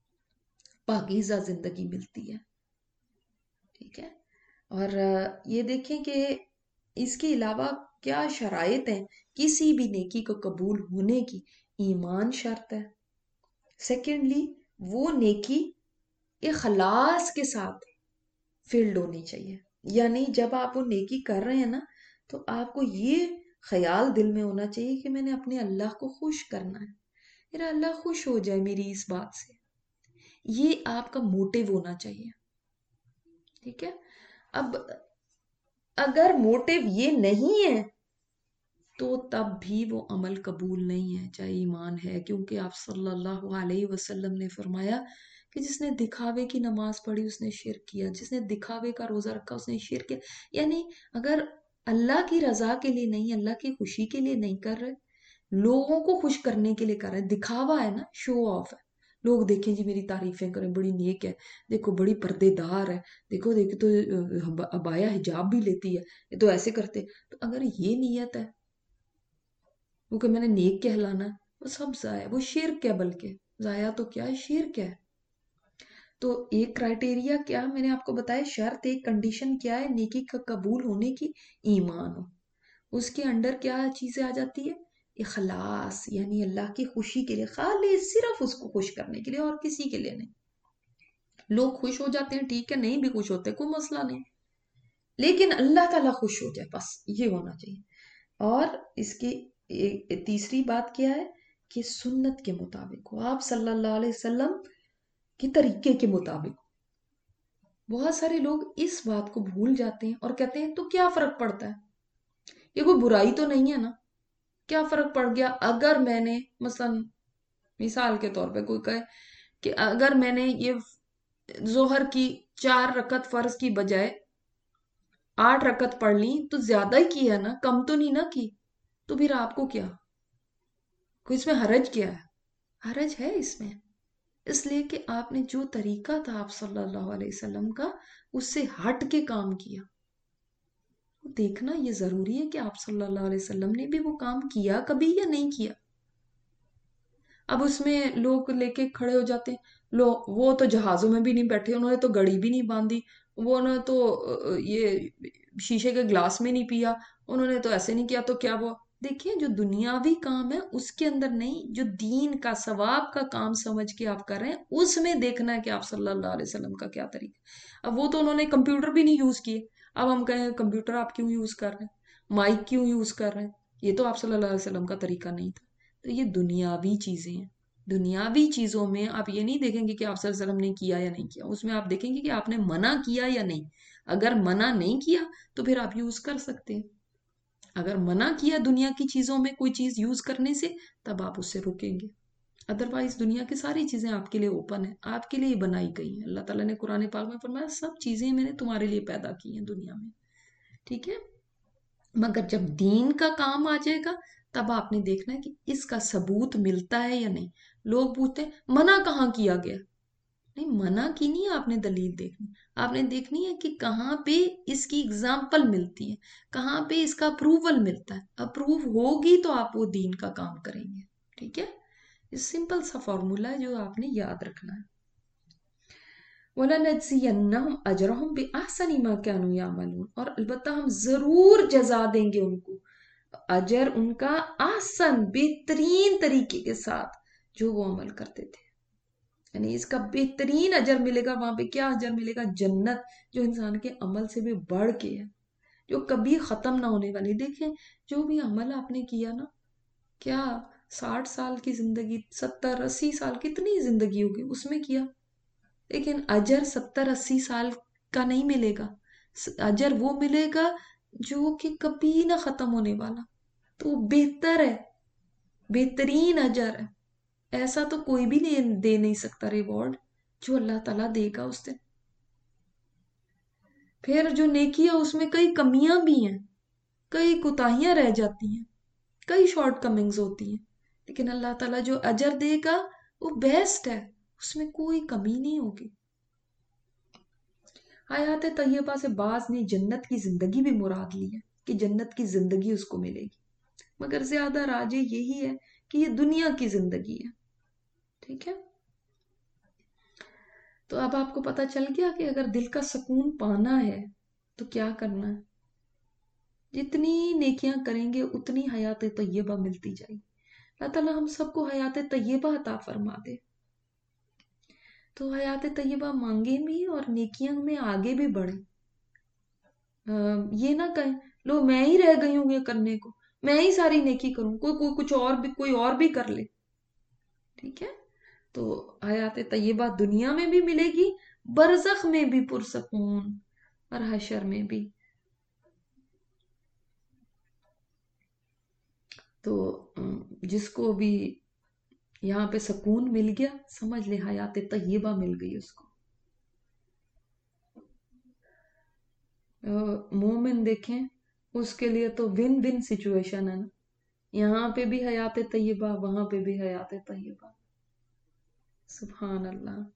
پاکیزہ زندگی ملتی ہے. ٹھیک ہے، اور یہ دیکھیں کہ اس کے علاوہ کیا شرائط ہیں کسی بھی نیکی کو قبول ہونے کی. ایمان شرط ہے. سیکنڈلی وہ نیکی اخلاص کے ساتھ فیلڈ ہونی چاہیے. یعنی جب آپ وہ نیکی کر رہے ہیں نا تو آپ کو یہ خیال دل میں ہونا چاہیے کہ میں نے اپنے اللہ کو خوش کرنا ہے، میرا اللہ خوش ہو جائے میری اس بات سے. یہ آپ کا موٹیو ہونا چاہیے. ٹھیک ہے، اب اگر موٹیو یہ نہیں ہے تو تب بھی وہ عمل قبول نہیں ہے چاہے ایمان ہے. کیونکہ آپ صلی اللہ علیہ وسلم نے فرمایا کہ جس نے دکھاوے کی نماز پڑھی اس نے شرک کیا، جس نے دکھاوے کا روزہ رکھا اس نے شرک کیا. یعنی اگر اللہ کی رضا کے لیے نہیں، اللہ کی خوشی کے لیے نہیں کر رہے، لوگوں کو خوش کرنے کے لیے کر رہے، دکھاوا ہے نا، شو آف ہے. لوگ دیکھیں جی میری تعریفیں کریں، بڑی نیک ہے، دیکھو بڑی پردے دار ہے، دیکھو دیکھو تو عبایا حجاب بھی لیتی ہے، یہ تو ایسے کرتے. تو اگر یہ نیت ہے وہ کہ میں نے نیک کہلانا، وہ سب ضائع، وہ شرک ہے. بلکہ ضائع تو کیا ہے، شرک ہے. تو ایک کرائٹیریا کیا میں نے آپ کو بتایا، شرط ایک کنڈیشن کیا ہے نیکی کا قبول ہونے کی، ایمان ہو. اس کے انڈر کیا چیزیں آ جاتی ہے، اخلاص، یعنی اللہ کی خوشی کے لیے، خالص صرف اس کو خوش کرنے کے لیے اور کسی کے لیے نہیں. لوگ خوش ہو جاتے ہیں ٹھیک ہے، نہیں بھی خوش ہوتے کوئی مسئلہ نہیں، لیکن اللہ تعالیٰ خوش ہو جائے، بس یہ ہونا چاہیے. اور اس کی تیسری بات کیا ہے کہ سنت کے مطابق ہو، آپ صلی اللہ علیہ وسلم کے طریقے کے مطابق. بہت سارے لوگ اس بات کو بھول جاتے ہیں اور کہتے ہیں تو کیا فرق پڑتا ہے، یہ کوئی برائی تو نہیں ہے نا، کیا فرق پڑ گیا اگر میں نے مثلا مثال کے طور پہ کوئی کہے کہ اگر میں نے یہ ظہر کی چار رکعت فرض کی بجائے آٹھ رکعت پڑھ لی تو زیادہ ہی کی ہے نا، کم تو نہیں نہ کی. تو پھر آپ کو کیا، کوئی اس میں حرج کیا ہے؟ حرج ہے اس میں، اس لیے کہ آپ نے جو طریقہ تھا آپ صلی اللہ علیہ وسلم کا اس سے ہٹ کے کام کیا. دیکھنا یہ ضروری ہے کہ آپ صلی اللہ علیہ وسلم نے بھی وہ کام کیا کبھی یا نہیں کیا. اب اس میں لوگ لے کے کھڑے ہو جاتے ہیں، لو وہ تو جہازوں میں بھی نہیں بیٹھے، انہوں نے تو گڑی بھی نہیں باندھی، وہ نے تو یہ شیشے کے گلاس میں نہیں پیا، انہوں نے تو ایسے نہیں کیا، تو کیا وہ دیکھیں جو دنیاوی کام ہے اس کے اندر نہیں، جو دین کا ثواب کا کام سمجھ کے آپ کر رہے ہیں اس میں دیکھنا ہے کہ آپ صلی اللہ علیہ وسلم کا کیا طریقہ۔ اب وہ تو انہوں نے کمپیوٹر بھی نہیں یوز کیے، اب ہم کہیں کمپیوٹر آپ کیوں یوز کر رہے ہیں، مائک کیوں یوز کر رہے ہیں، یہ تو آپ صلی اللہ علیہ وسلم کا طریقہ نہیں تھا۔ تو یہ دنیاوی چیزیں ہیں، دنیاوی چیزوں میں آپ یہ نہیں دیکھیں گے کہ آپ صلی اللہ علیہ وسلم نے کیا یا نہیں کیا، اس میں آپ دیکھیں گے کہ آپ نے منع کیا یا نہیں۔ اگر منع نہیں کیا تو پھر آپ یوز کر سکتے ہیں، اگر منع کیا دنیا کی چیزوں میں کوئی چیز یوز کرنے سے تب آپ اس سے رکیں گے، ادروائز دنیا کی ساری چیزیں آپ کے لیے اوپن ہیں، آپ کے لیے بنائی گئی ہیں۔ اللہ تعالیٰ نے قرآن پاک میں فرمایا سب چیزیں میں نے تمہارے لیے پیدا کی ہیں دنیا میں، ٹھیک ہے؟ مگر جب دین کا کام آ جائے گا تب آپ نے دیکھنا ہے کہ اس کا ثبوت ملتا ہے یا نہیں۔ لوگ پوچھتے ہیں منع کہاں کیا گیا، نہیں منع کی نہیں، آپ نے دلیل دیکھنی، آپ نے دیکھنی ہے کہ کہاں پہ اس کی اگزامپل ملتی ہے، کہاں پہ اس کا اپروول ملتا ہے، اپروو ہوگی تو آپ وہ دین کا کام کریں گے، ٹھیک ہے؟ یہ سمپل سا فارمولا ہے جو آپ نے یاد رکھنا ہے۔ وَلَنَجْزِيَنَّهُمْ أَجْرَهُمْ بِأَحْسَنِ مَا كَانُوا يَعْمَلُونَ، اور البتہ ہم ضرور جزا دیں گے ان کو، اجر ان کا احسن بہترین طریقے کے ساتھ جو وہ عمل کرتے تھے، یعنی اس کا بہترین اجر ملے گا۔ وہاں پہ کیا اجر ملے گا؟ جنت، جو انسان کے عمل سے بھی بڑھ کے ہے، جو کبھی ختم نہ ہونے والی۔ دیکھیں جو بھی عمل آپ نے کیا نا، کیا ساٹھ سال کی زندگی، ستر اسی سال کتنی زندگی ہوگی اس میں کیا، لیکن اجر ستر اسی سال کا نہیں ملے گا، اجر وہ ملے گا جو کہ کبھی نہ ختم ہونے والا، تو وہ بہتر ہے، بہترین اجر ہے، ایسا تو کوئی بھی نہیں دے نہیں سکتا ریوارڈ جو اللہ تعالیٰ دے گا اس دن۔ پھر جو نیکی ہے اس میں کئی کمیاں بھی ہیں، کئی کوتاہیاں رہ جاتی ہیں، کئی شارٹ کمنگز ہوتی ہیں، لیکن اللہ تعالیٰ جو اجر دے گا وہ بیسٹ ہے، اس میں کوئی کمی نہیں ہوگی۔ حیات طیبہ سے بعض نے جنت کی زندگی بھی مراد لی ہے کہ جنت کی زندگی اس کو ملے گی، مگر زیادہ راجے یہی ہے کہ یہ دنیا کی زندگی ہے، ٹھیک ہے؟ تو اب آپ کو پتہ چل گیا کہ اگر دل کا سکون پانا ہے تو کیا کرنا ہے، جتنی نیکیاں کریں گے اتنی حیات طیبہ ملتی جائے گی۔ اللہ تعالیٰ ہم سب کو حیات طیبہ عطا فرما دے، تو حیات طیبہ مانگیں بھی اور نیکیاں میں آگے بھی بڑھیں، یہ نہ کہیں لو میں ہی رہ گئی ہوں یہ کرنے کو، میں ہی ساری نیکی کروں، کوئی کوئی کچھ اور بھی کوئی اور بھی کر لے، ٹھیک ہے؟ تو حیات طیبہ دنیا میں بھی ملے گی، برزخ میں بھی پرسکون، اور حشر میں بھی۔ تو جس کو بھی یہاں پہ سکون مل گیا سمجھ لے حیات طیبہ مل گئی اس کو۔ مومن دیکھیں اس کے لیے تو ون ون سچویشن ہے نا، یہاں پہ بھی حیات طیبہ، وہاں پہ بھی حیات طیبہ، سبحان اللہ۔